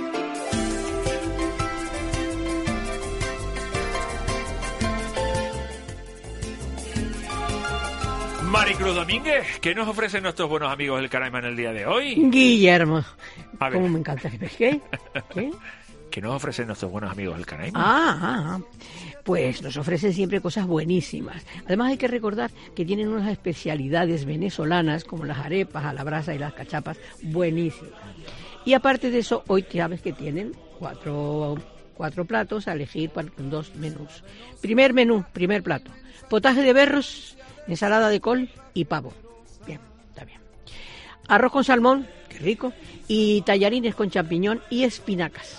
Maricruz Domínguez, ¿qué nos ofrecen nuestros buenos amigos del Canaima en el día de hoy? Guillermo, a ver. ¿Cómo me encanta? ¿Qué? ¿Qué? ¿Qué nos ofrecen nuestros buenos amigos del Canaima? Ah, ah, pues nos ofrecen siempre cosas buenísimas. Además hay que recordar que tienen unas especialidades venezolanas, como las arepas a la brasa y las cachapas, buenísimas. Y aparte de eso, hoy sabes que tienen cuatro, cuatro platos a elegir para dos menús. Primer menú, primer plato, potaje de berros, ensalada de col y pavo. Bien, está bien. Arroz con salmón, qué rico, y tallarines con champiñón y espinacas.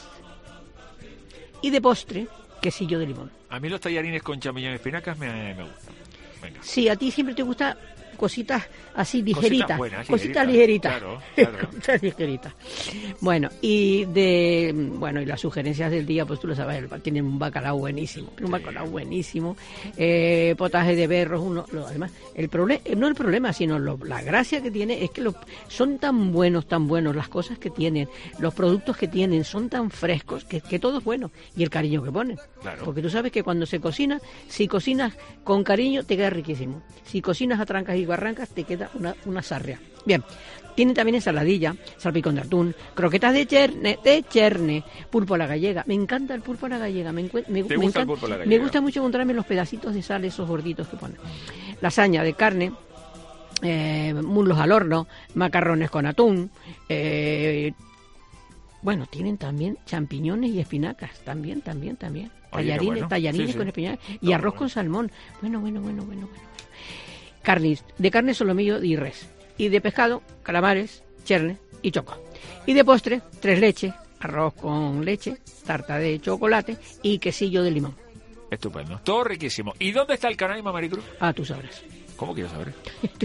Y de postre, quesillo de limón. A mí los tallarines con champiñón y espinacas me, me gustan. Venga. Sí, a ti siempre te gusta cositas así ligeritas, cositas, buenas, cositas ligeritas, claro, claro. cositas ligeritas. Bueno, y de bueno y las sugerencias del día, pues tú lo sabes, tienen un bacalao buenísimo, un bacalao buenísimo, eh, potaje de berros, uno, lo, además el problema, no el problema, sino lo, la gracia que tiene es que los, son tan buenos, tan buenos las cosas que tienen, los productos que tienen son tan frescos que, que todo es bueno, y el cariño que ponen, claro. Porque tú sabes que cuando se cocina, si cocinas con cariño te queda riquísimo, si cocinas a trancas y barrancas te queda una, una sarria. Bien, tienen también ensaladilla, salpicón de atún, croquetas de cherne, de cherne, pulpo a la gallega. Me encanta el pulpo a la gallega. Me, me, me, gusta encanta, el pulpo a la gallega? Me gusta mucho encontrarme los pedacitos de sal, esos gorditos que ponen. Lasaña de carne, eh, muslos al horno, macarrones con atún. Eh, bueno, tienen también champiñones y espinacas. También, también, también. Oye, tallarines, bueno. tallarines sí, sí. con espinacas. Y No, arroz bueno. con salmón. Bueno, bueno, bueno, bueno, bueno. Carnes, de carne solomillo y res. Y de pescado, calamares, cherne y choco. Y de postre, tres leches, arroz con leche, tarta de chocolate y quesillo de limón. Estupendo. Todo riquísimo. ¿Y dónde está el Canaima, Maricruz? Ah, tú sabrás. ¿Cómo quiero saber?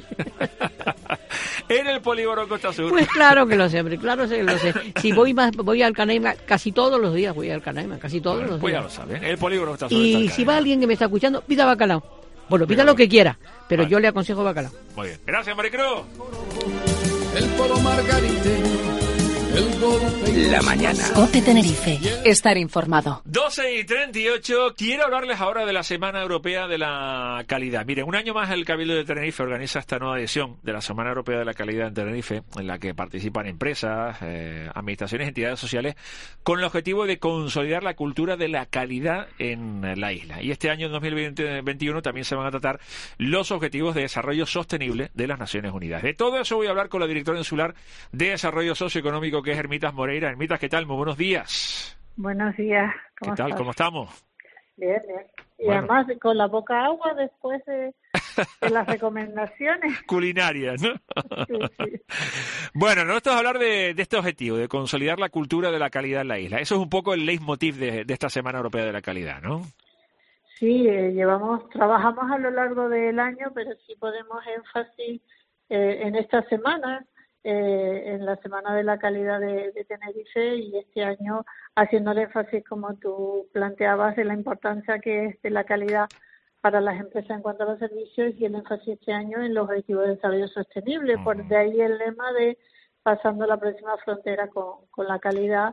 En el polígono Costa Sur. Pues claro que lo sé, hombre, claro que lo sé. Si voy más, voy al Canaima, casi todos los días voy al Canaima, casi todos Bueno, los pues ya días. lo saben. El polígono Costa Sur está Y el si va Canaima. alguien que me está escuchando, pida bacalao. Bueno, pida Mira, lo que quiera, pero vale. yo le aconsejo bacalao. Muy bien. Gracias, Maricruz. El polo margarite, el golpe y La los mañana. COPE Tenerife. Estar informado. doce y treinta y ocho, quiero hablarles ahora de la Semana Europea de la Calidad. Miren, un año más el Cabildo de Tenerife organiza esta nueva edición de la Semana Europea de la Calidad en Tenerife, en la que participan empresas, eh, administraciones, entidades sociales, con el objetivo de consolidar la cultura de la calidad en la isla. Y este año, en dos mil veintiuno, también se van a tratar los objetivos de desarrollo sostenible de las Naciones Unidas. De todo eso voy a hablar con la directora insular de Desarrollo Socioeconómico, que es Hermitas Moreira. Hermitas, ¿qué tal? Muy buenos días. Buenos días. ¿Qué tal? estás? ¿Cómo estamos? Bien, bien. Y Bueno. además con la poca agua después de, de las recomendaciones. Culinarias, ¿no? Sí, sí. Bueno, nosotros hablar de, de este objetivo, de consolidar la cultura de la calidad en la isla. Eso es un poco el leitmotiv de, de esta Semana Europea de la Calidad, ¿no? Sí, eh, llevamos, trabajamos a lo largo del año, pero sí ponemos énfasis eh, en esta semana, eh, en la Semana de la Calidad de, de Tenerife, y este año haciendo el énfasis, como tú planteabas, de la importancia que es de la calidad para las empresas en cuanto a los servicios y el énfasis este año en los objetivos de desarrollo sostenible. Uh-huh. Por de ahí el lema de pasando la próxima frontera con, con la calidad.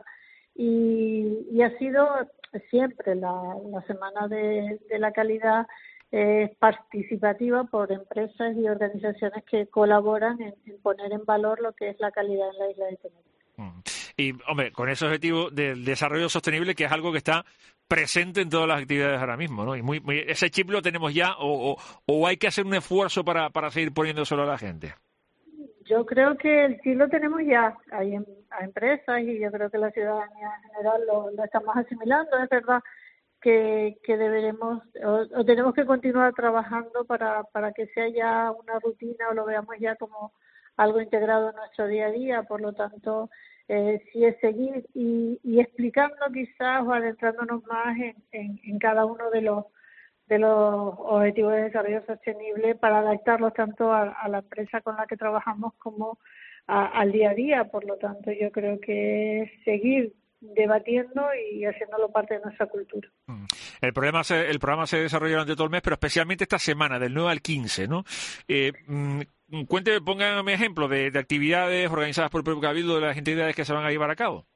Y, y ha sido siempre la, la semana de, de la calidad eh, participativa por empresas y organizaciones que colaboran en, en poner en valor lo que es la calidad en la isla de Tenerife. Uh-huh. Y, hombre, con ese objetivo del desarrollo sostenible, que es algo que está presente en todas las actividades ahora mismo, ¿no? Y muy, muy, ese chip lo tenemos ya, o, o, o hay que hacer un esfuerzo para, para seguir poniéndoselo a la gente. Yo creo que el chip lo tenemos ya. Hay em, hay empresas y yo creo que la ciudadanía en general lo, lo estamos asimilando. Es verdad que, que deberemos o, o tenemos que continuar trabajando para, para que sea ya una rutina o lo veamos ya como algo integrado en nuestro día a día. Por lo tanto, Eh, sí es seguir y, y explicando quizás o adentrándonos más en, en, en cada uno de los de los objetivos de desarrollo sostenible para adaptarlos tanto a, a la empresa con la que trabajamos como a, al día a día. Por lo tanto, yo creo que es seguir debatiendo y haciéndolo parte de nuestra cultura. El programa se, el programa se desarrolla durante todo el mes, pero especialmente esta semana, del nueve al quince, ¿no? Eh, Cuénteme, pónganme ejemplos de, de actividades organizadas por el propio Cabildo de las entidades que se van a llevar a cabo.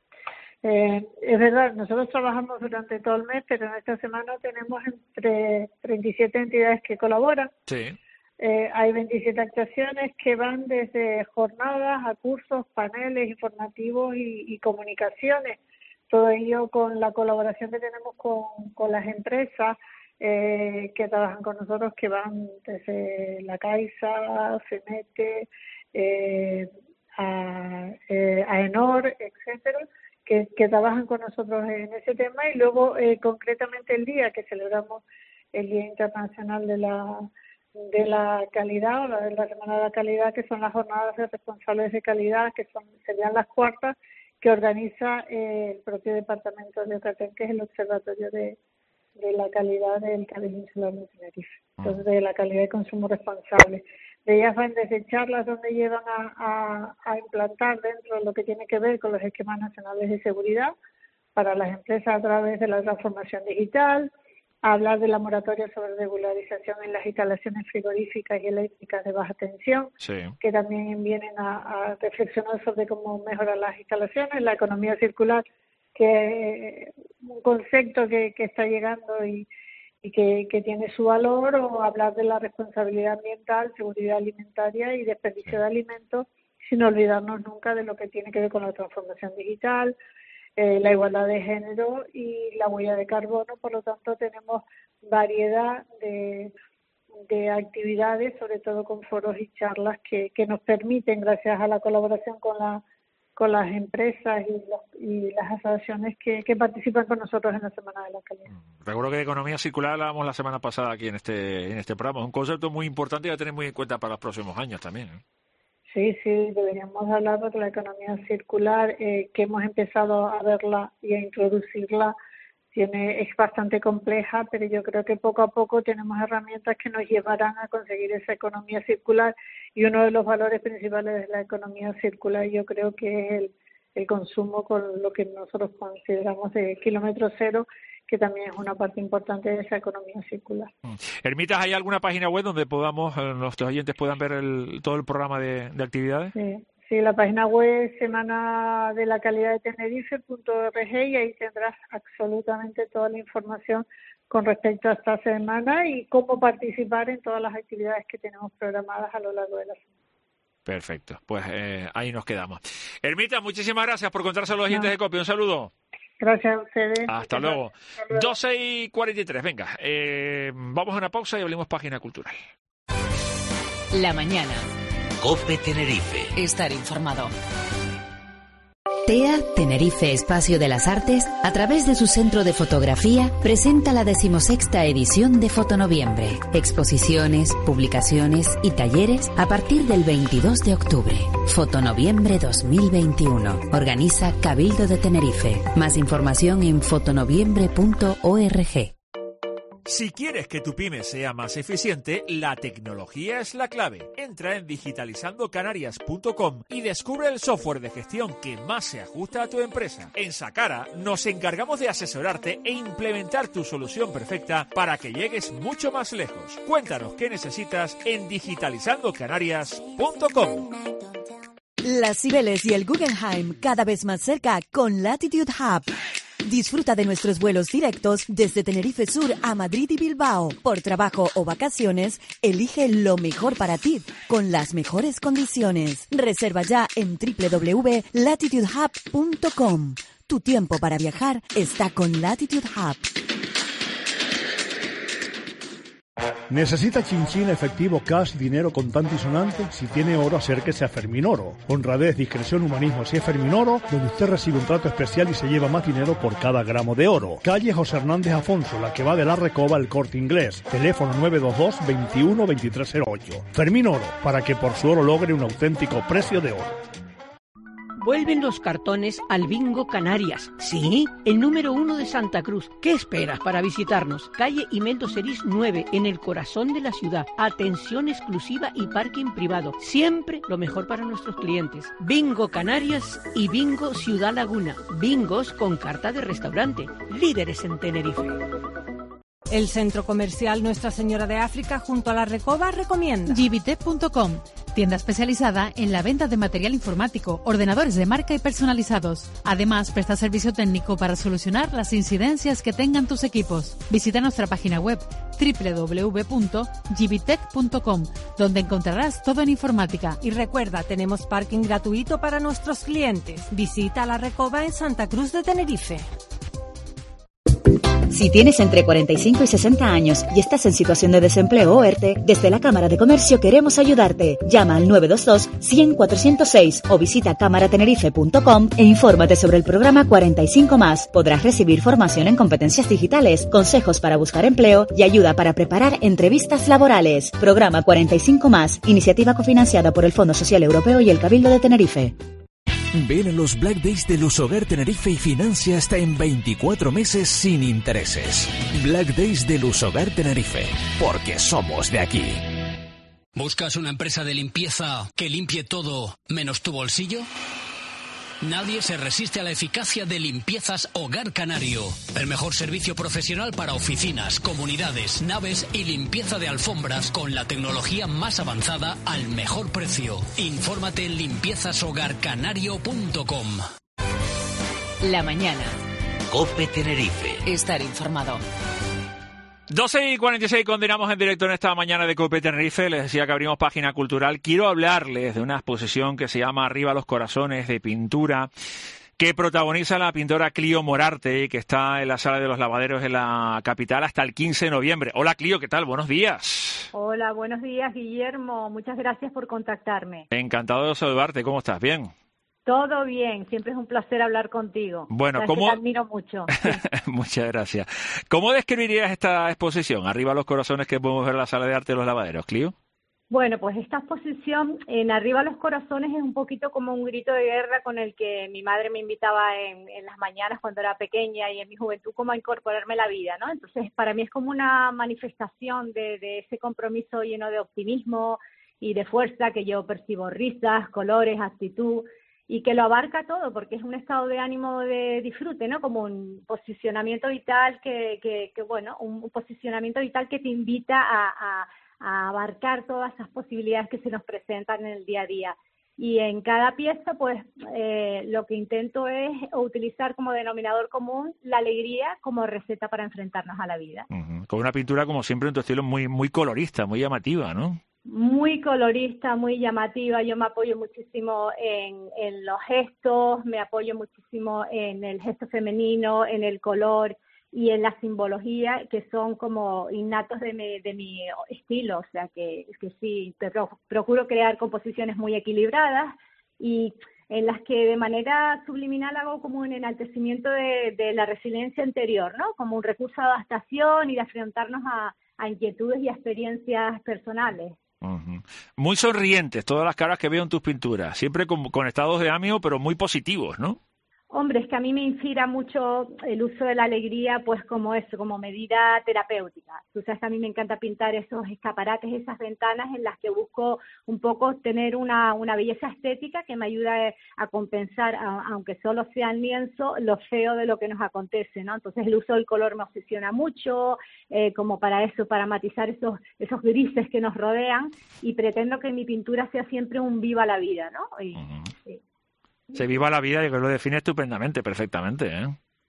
Eh, es verdad, nosotros trabajamos durante todo el mes, pero en esta semana tenemos entre treinta y siete entidades que colaboran. Sí. Eh, hay veintisiete actuaciones que van desde jornadas a cursos, paneles informativos y, y comunicaciones. Todo ello con la colaboración que tenemos con, con las empresas Eh, que trabajan con nosotros, que van desde la Caixa, CENETE, eh, a, eh, AENOR, etcétera, que, que trabajan con nosotros en ese tema. Y luego, eh, concretamente, el día que celebramos el Día Internacional de la de la Calidad, o la de la Semana de la Calidad, que son las jornadas de responsables de calidad, que son serían las cuartas, que organiza eh, el propio departamento de Ocatén, que es el Observatorio de de la calidad del Cabildo Insular de Tenerife, entonces de la calidad de consumo responsable. De ellas van desde charlas donde llevan a, a, a implantar dentro de lo que tiene que ver con los esquemas nacionales de seguridad para las empresas a través de la transformación digital, a hablar de la moratoria sobre regularización en las instalaciones frigoríficas y eléctricas de baja tensión, sí, que también vienen a, a reflexionar sobre cómo mejorar las instalaciones, la economía circular, que es un concepto que, que está llegando y, y que, que tiene su valor, o hablar de la responsabilidad ambiental, seguridad alimentaria y desperdicio de alimentos, sin olvidarnos nunca de lo que tiene que ver con la transformación digital, eh, la igualdad de género y la huella de carbono. Por lo tanto, tenemos variedad de, de actividades, sobre todo con foros y charlas que, que nos permiten, gracias a la colaboración con la con las empresas y, los, y las asociaciones que, que participan con nosotros en la Semana de la Calidad. Recuerdo que de economía circular hablábamos la semana pasada aquí en este en este programa. Es un concepto muy importante y a tener muy en cuenta para los próximos años también, ¿eh? Sí, sí, deberíamos hablar de la economía circular, eh, que hemos empezado a verla y a introducirla. Tiene, es bastante compleja, pero yo creo que poco a poco tenemos herramientas que nos llevarán a conseguir esa economía circular, y uno de los valores principales de la economía circular yo creo que es el, el consumo con lo que nosotros consideramos de kilómetro cero, que también es una parte importante de esa economía circular. Ermitas, ¿hay alguna página web donde podamos eh, nuestros oyentes puedan ver el, todo el programa de, de actividades? Sí. Sí, la página web es semana de la calidad de Tenerife punto org, y ahí tendrás absolutamente toda la información con respecto a esta semana y cómo participar en todas las actividades que tenemos programadas a lo largo de la semana. Perfecto, pues eh, ahí nos quedamos. Ermita, muchísimas gracias por contarse a los oyentes no. de COPE. Un saludo. Gracias a ustedes. Hasta luego. Hasta luego. doce y cuarenta y tres, venga, eh, vamos a una pausa y abrimos página cultural. La mañana. COPE Tenerife. Estar informado. T E A Tenerife Espacio de las Artes, a través de su centro de fotografía, presenta la decimosexta edición de Fotonoviembre. Exposiciones, publicaciones y talleres a partir del veintidós de octubre. Fotonoviembre dos mil veintiuno. Organiza Cabildo de Tenerife. Más información en fotonoviembre punto org. Si quieres que tu pyme sea más eficiente, la tecnología es la clave. Entra en digitalizando canarias punto com y descubre el software de gestión que más se ajusta a tu empresa. En Sacara nos encargamos de asesorarte e implementar tu solución perfecta para que llegues mucho más lejos. Cuéntanos qué necesitas en digitalizando canarias punto com. Las Cibeles y el Guggenheim cada vez más cerca con Latitude Hub. Disfruta de nuestros vuelos directos desde Tenerife Sur a Madrid y Bilbao. Por trabajo o vacaciones, elige lo mejor para ti, con las mejores condiciones. Reserva ya en doble u doble u doble u punto latitude hub punto com. Tu tiempo para viajar está con Latitude Hub. ¿Necesita chinchín, efectivo, cash, dinero contante y sonante? Si tiene oro, acérquese a Fermín Oro. Honradez, discreción, humanismo. Si es Fermín Oro, donde usted recibe un trato especial y se lleva más dinero por cada gramo de oro. Calle José Hernández Afonso, la que va de la Recoba al Corte Inglés. Teléfono nueve dos dos, veintiuno, veintitrés cero ocho. Fermín Oro, para que por su oro logre un auténtico precio de oro. Vuelven los cartones al Bingo Canarias. Sí, el número uno de Santa Cruz. ¿Qué esperas para visitarnos? Calle Imeldo Serís nueve, en el corazón de la ciudad. Atención exclusiva y parking privado. Siempre lo mejor para nuestros clientes. Bingo Canarias y Bingo Ciudad Laguna. Bingos con carta de restaurante. Líderes en Tenerife. El centro comercial Nuestra Señora de África junto a la Recoba recomienda Gibitec punto com, tienda especializada en la venta de material informático, ordenadores de marca y personalizados. Además, presta servicio técnico para solucionar las incidencias que tengan tus equipos. Visita nuestra página web doble u doble u doble u punto gibitec punto com, donde encontrarás todo en informática. Y recuerda, tenemos parking gratuito para nuestros clientes. Visita la Recoba en Santa Cruz de Tenerife. Si tienes entre cuarenta y cinco y sesenta años y estás en situación de desempleo o ERTE, desde la Cámara de Comercio queremos ayudarte. Llama al nueve dos dos, cien, cuatrocientos seis o visita cámara tenerife punto com e infórmate sobre el programa cuarenta y cinco más. Podrás recibir formación en competencias digitales, consejos para buscar empleo y ayuda para preparar entrevistas laborales. Programa cuarenta y cinco más, iniciativa cofinanciada por el Fondo Social Europeo y el Cabildo de Tenerife. Ven a los Black Days de Lusogar Tenerife y financia hasta en veinticuatro meses sin intereses. Black Days de Lusogar Tenerife, porque somos de aquí. ¿Buscas una empresa de limpieza que limpie todo menos tu bolsillo? Nadie se resiste a la eficacia de Limpiezas Hogar Canario. El mejor servicio profesional para oficinas, comunidades, naves y limpieza de alfombras con la tecnología más avanzada al mejor precio. Infórmate en limpiezas hogar canario punto com. La mañana. COPE Tenerife. Estar informado. doce y cuarenta y seis, continuamos en directo en esta mañana de COPE Tenerife. Les decía que abrimos página cultural. Quiero hablarles de una exposición que se llama Arriba los Corazones, de pintura, que protagoniza la pintora Clio Morarte, que está en la Sala de los Lavaderos de la capital hasta el quince de noviembre. Hola Clio, ¿qué tal? Buenos días. Hola, buenos días Guillermo. Muchas gracias por contactarme. Encantado de saludarte. ¿Cómo estás? ¿Bien? Todo bien, siempre es un placer hablar contigo. Bueno, Sabes ¿cómo? que te admiro mucho. Sí. Muchas gracias. ¿Cómo describirías esta exposición, Arriba los Corazones, que podemos ver en la Sala de Arte de los Lavaderos, Clio? Bueno, pues esta exposición en Arriba los Corazones es un poquito como un grito de guerra con el que mi madre me invitaba en, en las mañanas cuando era pequeña y en mi juventud como a incorporarme a la vida, ¿no? Entonces, para mí es como una manifestación de, de ese compromiso lleno de optimismo y de fuerza, que yo percibo risas, colores, actitud, y que lo abarca todo, porque es un estado de ánimo de disfrute, ¿no? Como un posicionamiento vital que, que, que bueno, un posicionamiento vital que te invita a, a, a abarcar todas esas posibilidades que se nos presentan en el día a día. Y en cada pieza, pues, eh, lo que intento es utilizar como denominador común la alegría como receta para enfrentarnos a la vida. Uh-huh. Con una pintura, como siempre, en tu estilo muy, muy colorista, muy llamativa, ¿no? Muy colorista, muy llamativa. Yo me apoyo muchísimo en, en los gestos, me apoyo muchísimo en el gesto femenino, en el color y en la simbología, que son como innatos de mi, de mi estilo. O sea, que, que sí, pero procuro crear composiciones muy equilibradas y en las que de manera subliminal hago como un enaltecimiento de, de la resiliencia interior, ¿no? Como un recurso de adaptación y de enfrentarnos a, a inquietudes y a experiencias personales. Uh-huh. Muy sonrientes todas las caras que veo en tus pinturas, siempre con, con estados de ánimo, pero muy positivos, ¿no? Hombre, es que a mí me inspira mucho el uso de la alegría, pues como eso, como medida terapéutica. Tú sabes que a mí me encanta pintar esos escaparates, esas ventanas en las que busco un poco tener una, una belleza estética que me ayuda a compensar, a, aunque solo sea en lienzo, lo feo de lo que nos acontece, ¿no? Entonces el uso del color me obsesiona mucho, eh, como para eso, para matizar esos, esos grises que nos rodean, y pretendo que mi pintura sea siempre un viva la vida, ¿no? Y, uh-huh. sí. Se viva la vida, yo creo que lo define estupendamente, perfectamente, ¿eh?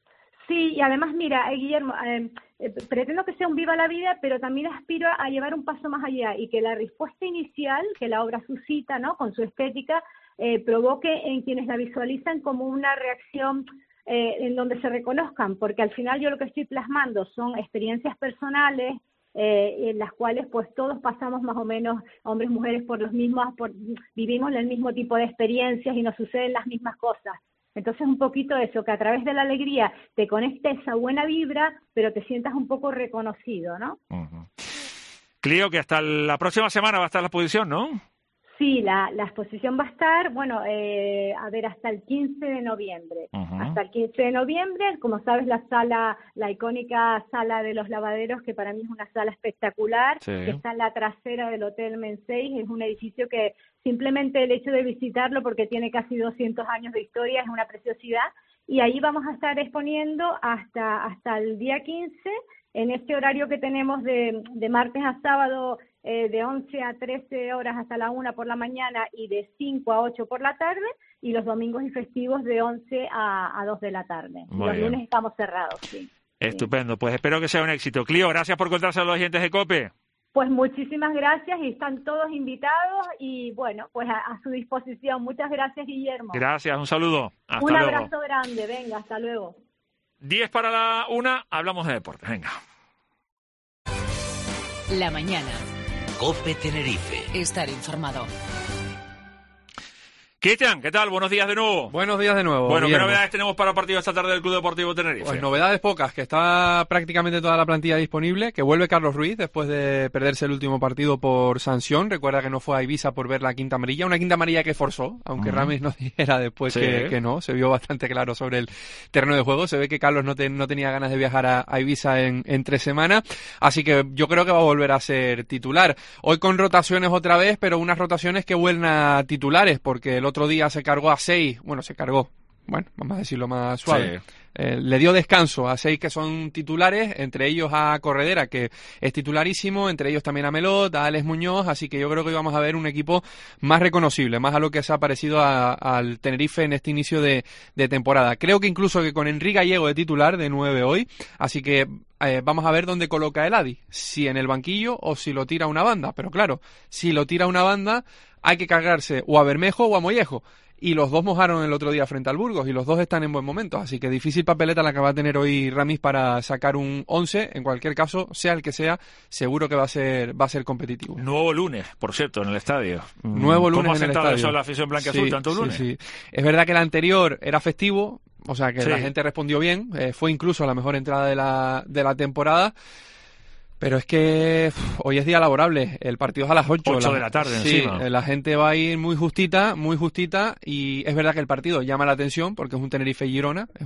Sí, y además, mira, eh, Guillermo, eh, eh, pretendo que sea un viva la vida, pero también aspiro a llevar un paso más allá y que la respuesta inicial que la obra suscita, ¿no?, con su estética, eh, provoque en quienes la visualizan como una reacción eh, en donde se reconozcan, porque al final yo lo que estoy plasmando son experiencias personales, Eh, en las cuales pues todos pasamos más o menos, hombres, mujeres, por los mismos, por, vivimos el mismo tipo de experiencias y nos suceden las mismas cosas. Entonces un poquito eso, que a través de la alegría te conecte esa buena vibra, pero te sientas un poco reconocido, ¿no? Uh-huh. Clio, que hasta la próxima semana va a estar la exposición, ¿no? Sí, la, la exposición va a estar, bueno, eh, a ver, hasta el quince de noviembre. Uh-huh. Hasta el quince de noviembre, como sabes, la sala, la icónica sala de los lavaderos, que para mí es una sala espectacular, sí. que está en la trasera del Hotel Menseis, es un edificio que simplemente el hecho de visitarlo, porque tiene casi doscientos años de historia, es una preciosidad, y ahí vamos a estar exponiendo hasta, hasta el día quince, en este horario que tenemos de, de martes a sábado, eh, de once a trece horas hasta la una por la mañana y de cinco a ocho por la tarde, y los domingos y festivos de once a dos de la tarde. Muy los bien. Lunes estamos cerrados, sí. Estupendo, pues espero que sea un éxito. Clio, gracias por contarse a los oyentes de COPE. Pues muchísimas gracias, y están todos invitados y bueno, pues a, a su disposición. Muchas gracias, Guillermo. Gracias, un saludo. Hasta un luego. abrazo grande, venga, hasta luego. diez para la una, hablamos de deportes, venga. La mañana. COPE Tenerife. Estar informado. Cristian, ¿qué tal? Buenos días de nuevo. Buenos días de nuevo. Bueno, Guillermo. ¿qué novedades tenemos para el partido esta tarde del Club Deportivo Tenerife? Pues novedades pocas, que está prácticamente toda la plantilla disponible, que vuelve Carlos Ruiz después de perderse el último partido por sanción. Recuerda que no fue a Ibiza por ver la quinta amarilla, una quinta amarilla que forzó, aunque uh-huh. Ramis nos dijera después sí. que, que no, se vio bastante claro sobre el terreno de juego. Se ve que Carlos no, te, no tenía ganas de viajar a, a Ibiza en, en tres semanas, así que yo creo que va a volver a ser titular. Hoy con rotaciones otra vez, pero unas rotaciones que vuelven a titulares, porque el otro día se cargó a seis, bueno, se cargó, bueno, vamos a decirlo más suave, sí. eh, le dio descanso a seis que son titulares, entre ellos a Corredera, que es titularísimo, entre ellos también a Melot, a Alex Muñoz, así que yo creo que hoy vamos a ver un equipo más reconocible, más a lo que se ha parecido a, al Tenerife en este inicio de, de temporada. Creo que incluso que con Enrique Gallego de titular, de nueve hoy, así que Eh, vamos a ver dónde coloca el Adi, si en el banquillo o si lo tira una banda, pero claro, si lo tira una banda hay que cargarse o a Bermejo o a Mollejo, y los dos mojaron el otro día frente al Burgos y los dos están en buen momento, así que difícil papeleta la que va a tener hoy Ramis para sacar un once. En cualquier caso, sea el que sea, seguro que va a ser va a ser competitivo. Nuevo lunes, por cierto, en el estadio. Nuevo lunes en el estadio. ¿Cómo ha sentado eso la afición blanca-azul, sí, tanto lunes? Sí, sí. Es verdad que el anterior era festivo, o sea que sí. la gente respondió bien, eh, fue incluso la mejor entrada de la, de la temporada, pero es que uf, hoy es día laborable, el partido es a las ocho. ocho de la tarde sí, encima. La gente va a ir muy justita, muy justita, y es verdad que el partido llama la atención porque es un Tenerife-Girona, es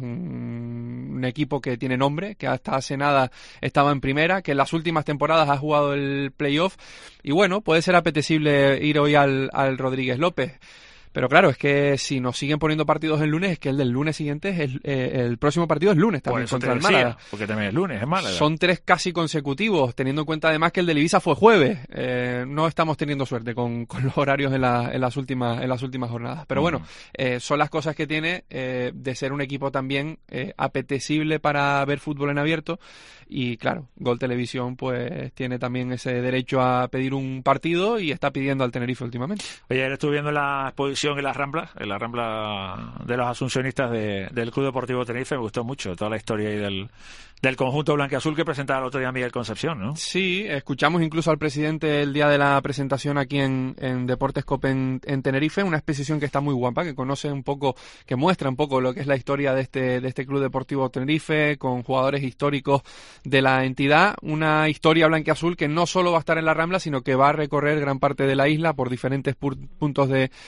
un, un equipo que tiene nombre, que hasta hace nada estaba en primera, que en las últimas temporadas ha jugado el playoff, y bueno, puede ser apetecible ir hoy al, al Rodríguez López. Pero claro, es que si nos siguen poniendo partidos el lunes, es que el del lunes siguiente, es el, eh, el próximo partido es lunes también, contra el Málaga. Porque también es lunes, es Málaga. Son tres casi consecutivos, teniendo en cuenta además que el de Ibiza fue jueves. Eh, no estamos teniendo suerte con, con los horarios en, la, en, las últimas, en las últimas jornadas. Pero uh-huh. bueno, eh, son las cosas que tiene eh, de ser un equipo también eh, apetecible para ver fútbol en abierto. Y claro, Gol Televisión pues tiene también ese derecho a pedir un partido y está pidiendo al Tenerife últimamente. Oye, ayer estuve viendo la exposición en las Ramblas, en la Rambla de los asuncionistas de, del Club Deportivo Tenerife. Me gustó mucho toda la historia ahí del, del conjunto blanquiazul que presentaba el otro día Miguel Concepción, ¿no? Sí, escuchamos incluso al presidente el día de la presentación aquí en, en Deportes COPE en, en Tenerife, una exposición que está muy guapa, que conoce un poco, que muestra un poco lo que es la historia de este, de este Club Deportivo Tenerife, con jugadores históricos de la entidad, una historia blanquiazul que no solo va a estar en la Rambla, sino que va a recorrer gran parte de la isla por diferentes pu- puntos de, de la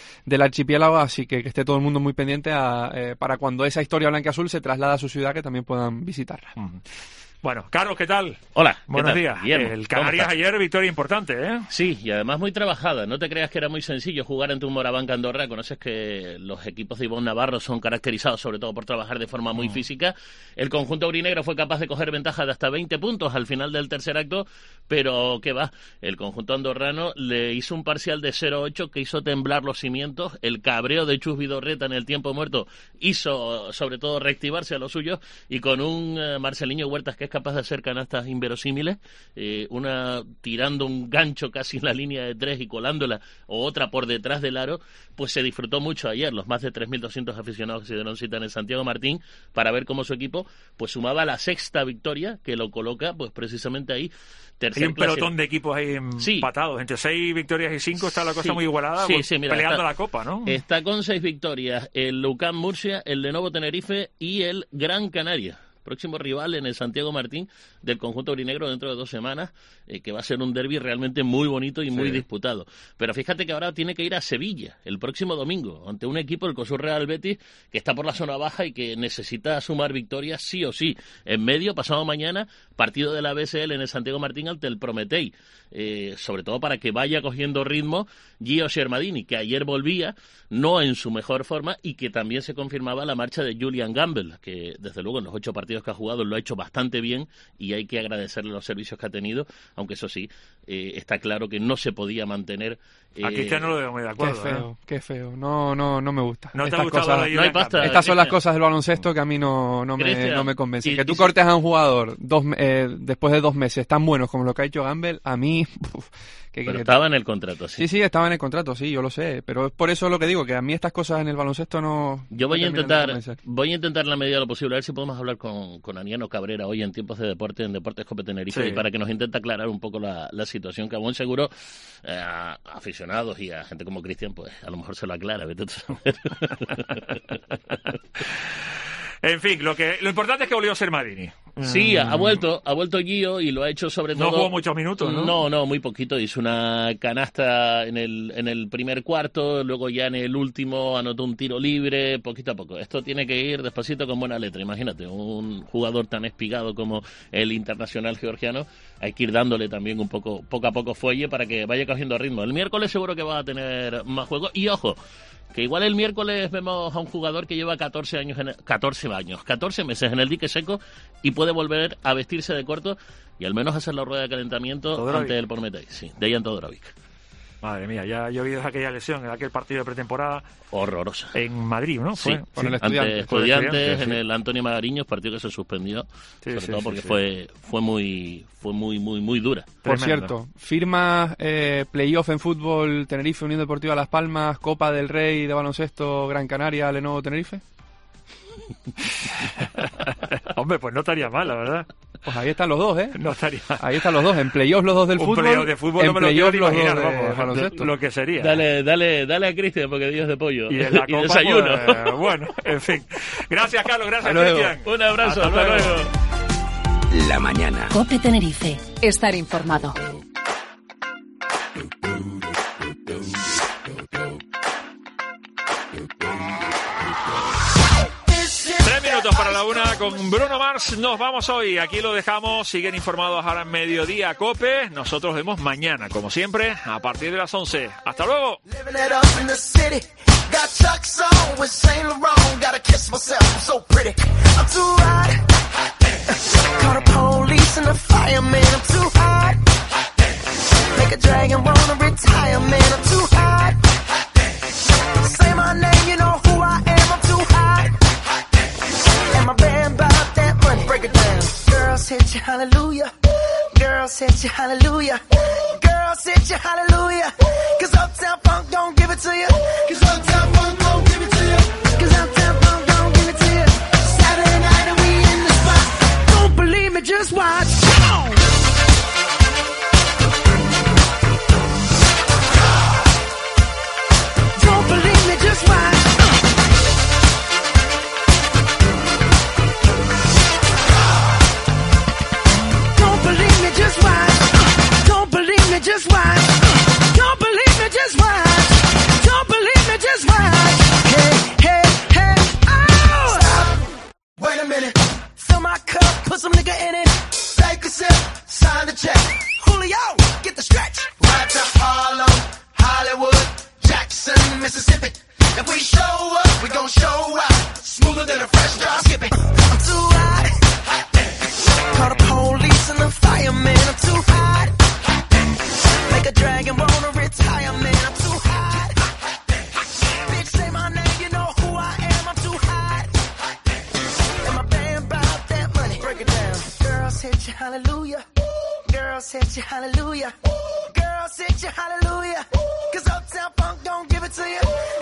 archipiélago, así que que esté todo el mundo muy pendiente a, eh, para cuando esa historia blanquiazul se traslada a su ciudad, que también puedan visitarla. Uh-huh. Bueno, Carlos, ¿qué tal? Hola. Buenos ¿qué tal? días. Guillermo, el Canarias ayer, victoria importante, ¿eh? Sí, y además muy trabajada. No te creas que era muy sencillo jugar ante un Moraván Andorra. Conoces que los equipos de Ivonne Navarro son caracterizados sobre todo por trabajar de forma muy mm. física. El conjunto aurinegro fue capaz de coger ventaja de hasta veinte puntos al final del tercer acto, pero ¿qué va? El conjunto andorrano le hizo un parcial de cero ocho que hizo temblar los cimientos. El cabreo de Chus Vidorreta en el tiempo muerto hizo sobre todo reactivarse a los suyos, y con un uh, Marceliño Huertas que es capaz de hacer canastas inverosímiles, eh, una tirando un gancho casi en la línea de tres y colándola, o otra por detrás del aro, pues se disfrutó mucho ayer. Los más de tres mil doscientos aficionados que se dieron cita en el Santiago Martín para ver cómo su equipo pues sumaba la sexta victoria, que lo coloca pues precisamente ahí. Hay un pelotón clase... de equipos ahí empatados. Sí. Entre seis victorias y cinco está la cosa sí. muy igualada, sí, pues, sí, mira, peleando está, la Copa, ¿no? Está con seis victorias el UCAM Murcia, el Lenovo Tenerife y el Gran Canaria. Próximo rival en el Santiago Martín del conjunto aurinegro dentro de dos semanas, eh, que va a ser un derbi realmente muy bonito y sí. muy disputado. Pero fíjate que ahora tiene que ir a Sevilla el próximo domingo ante un equipo, el COSUR Real Betis, que está por la zona baja y que necesita sumar victorias sí o sí. En medio, pasado mañana, partido de la B S L en el Santiago Martín ante el Prometei, eh, sobre todo para que vaya cogiendo ritmo Gio Shermadini, que ayer volvía no en su mejor forma, y que también se confirmaba la marcha de Julian Gamble, que desde luego en los ocho partidos que ha jugado lo ha hecho bastante bien, y hay que agradecerle los servicios que ha tenido, aunque eso sí, eh, está claro que no se podía mantener. Eh, Aquí este no lo veo muy de acuerdo. Qué feo, ¿eh? qué feo. No, no, no me gusta. No estas te ha cosas, no hay pasta, estas son las cosas del baloncesto que a mí no, no, me, no me convencen. Que tú y, cortes a un jugador dos, eh, después de dos meses tan buenos como lo que ha hecho Gamble, a mí... Uf, que, pero que, estaba que... en el contrato, sí. Sí, sí, estaba en el contrato, sí, yo lo sé. Pero es por eso lo que digo, que a mí estas cosas en el baloncesto no... Yo voy no a intentar voy a intentar en la medida de lo posible, a ver si podemos hablar con, con Aniano Cabrera hoy en Tiempos de Deporte, en Deportes Cope Tenerife, sí. y para que nos intente aclarar un poco la, la situación, que a buen seguro eh, a aficionados y a gente como Cristian, pues a lo mejor se lo aclara, vete a saber. En fin, lo que lo importante es que volvió a ser Madini. Sí, ha, ha vuelto, ha vuelto Gio y lo ha hecho sobre todo... No jugó muchos minutos, ¿no? No, no, muy poquito. Hizo una canasta en el en el primer cuarto, luego ya en el último anotó un tiro libre, poquito a poco. Esto tiene que ir despacito con buena letra. Imagínate, un jugador tan espigado como el internacional georgiano, hay que ir dándole también un poco, poco a poco fuelle para que vaya cogiendo ritmo. El miércoles seguro que va a tener más juego. Y ojo, que igual el miércoles vemos a un jugador que lleva catorce años, en el, catorce años, catorce meses en el dique seco y puede volver a vestirse de corto y al menos hacer la rueda de calentamiento Todorovic. ante el Prometei, sí, Dejan Todorovic. Madre mía, ya ha llovido aquella lesión en aquel partido de pretemporada. Horrorosa. En Madrid, ¿no? Fue, sí, con el estudiante. Estudiantes, estudiantes en sí. el Antonio Magariños, partido que se suspendió, sí, sobre sí, todo porque sí, fue sí. fue muy fue muy muy muy dura. Por Tremendo. Cierto, firma eh, playoff en fútbol Tenerife Unión Deportiva Las Palmas, Copa del Rey de baloncesto Gran Canaria, Lenovo Tenerife. Hombre, pues no estaría mal, la verdad. Pues ahí están los dos, ¿eh? No estaría mal. Ahí están los dos, en playoff los dos del Un fútbol. playoff de fútbol no me lo quiero ni imaginar, vamos, baloncesto. Lo que sería. Dale, dale, dale a Cristian, porque Dios de pollo. Y en la y copa, desayuno. Pues, bueno, en fin. Gracias, Carlos, gracias, Cristian. Un abrazo, hasta, hasta luego. luego. La mañana. Cope Tenerife. Estar informado. Para la una con Bruno Mars nos vamos hoy, aquí lo dejamos, siguen informados ahora en Mediodía Cope, nosotros vemos mañana como siempre a partir de las once, hasta luego. My band about that money, break it down. Girls hit you hallelujah. Girls hit you hallelujah. Girls hit you hallelujah. Cause Uptown Funk don't give it to you. Cause Uptown Funk don't give it to you. Cause Uptown Funk don't give it to you. Saturday night and we in the spot. Don't believe me, just watch. Come on. Don't believe me, just watch. Just watch. Don't believe me, just watch. Don't believe me, just watch. Don't believe me, just Mississippi. If we show up, we gon' show out. Smoother than a fresh drop skipping. I'm too hot. Call the police and the fireman. I'm too hot. Make a dragon wanna retire, man. I'm too hot. Bitch, say my name, you know who I am. I'm too hot. And my band bought that money. Break it down. Girls hit you, hallelujah. Girls hit you, hallelujah. Girls hit you, hallelujah. Cause Uptown Funk don't give it to you.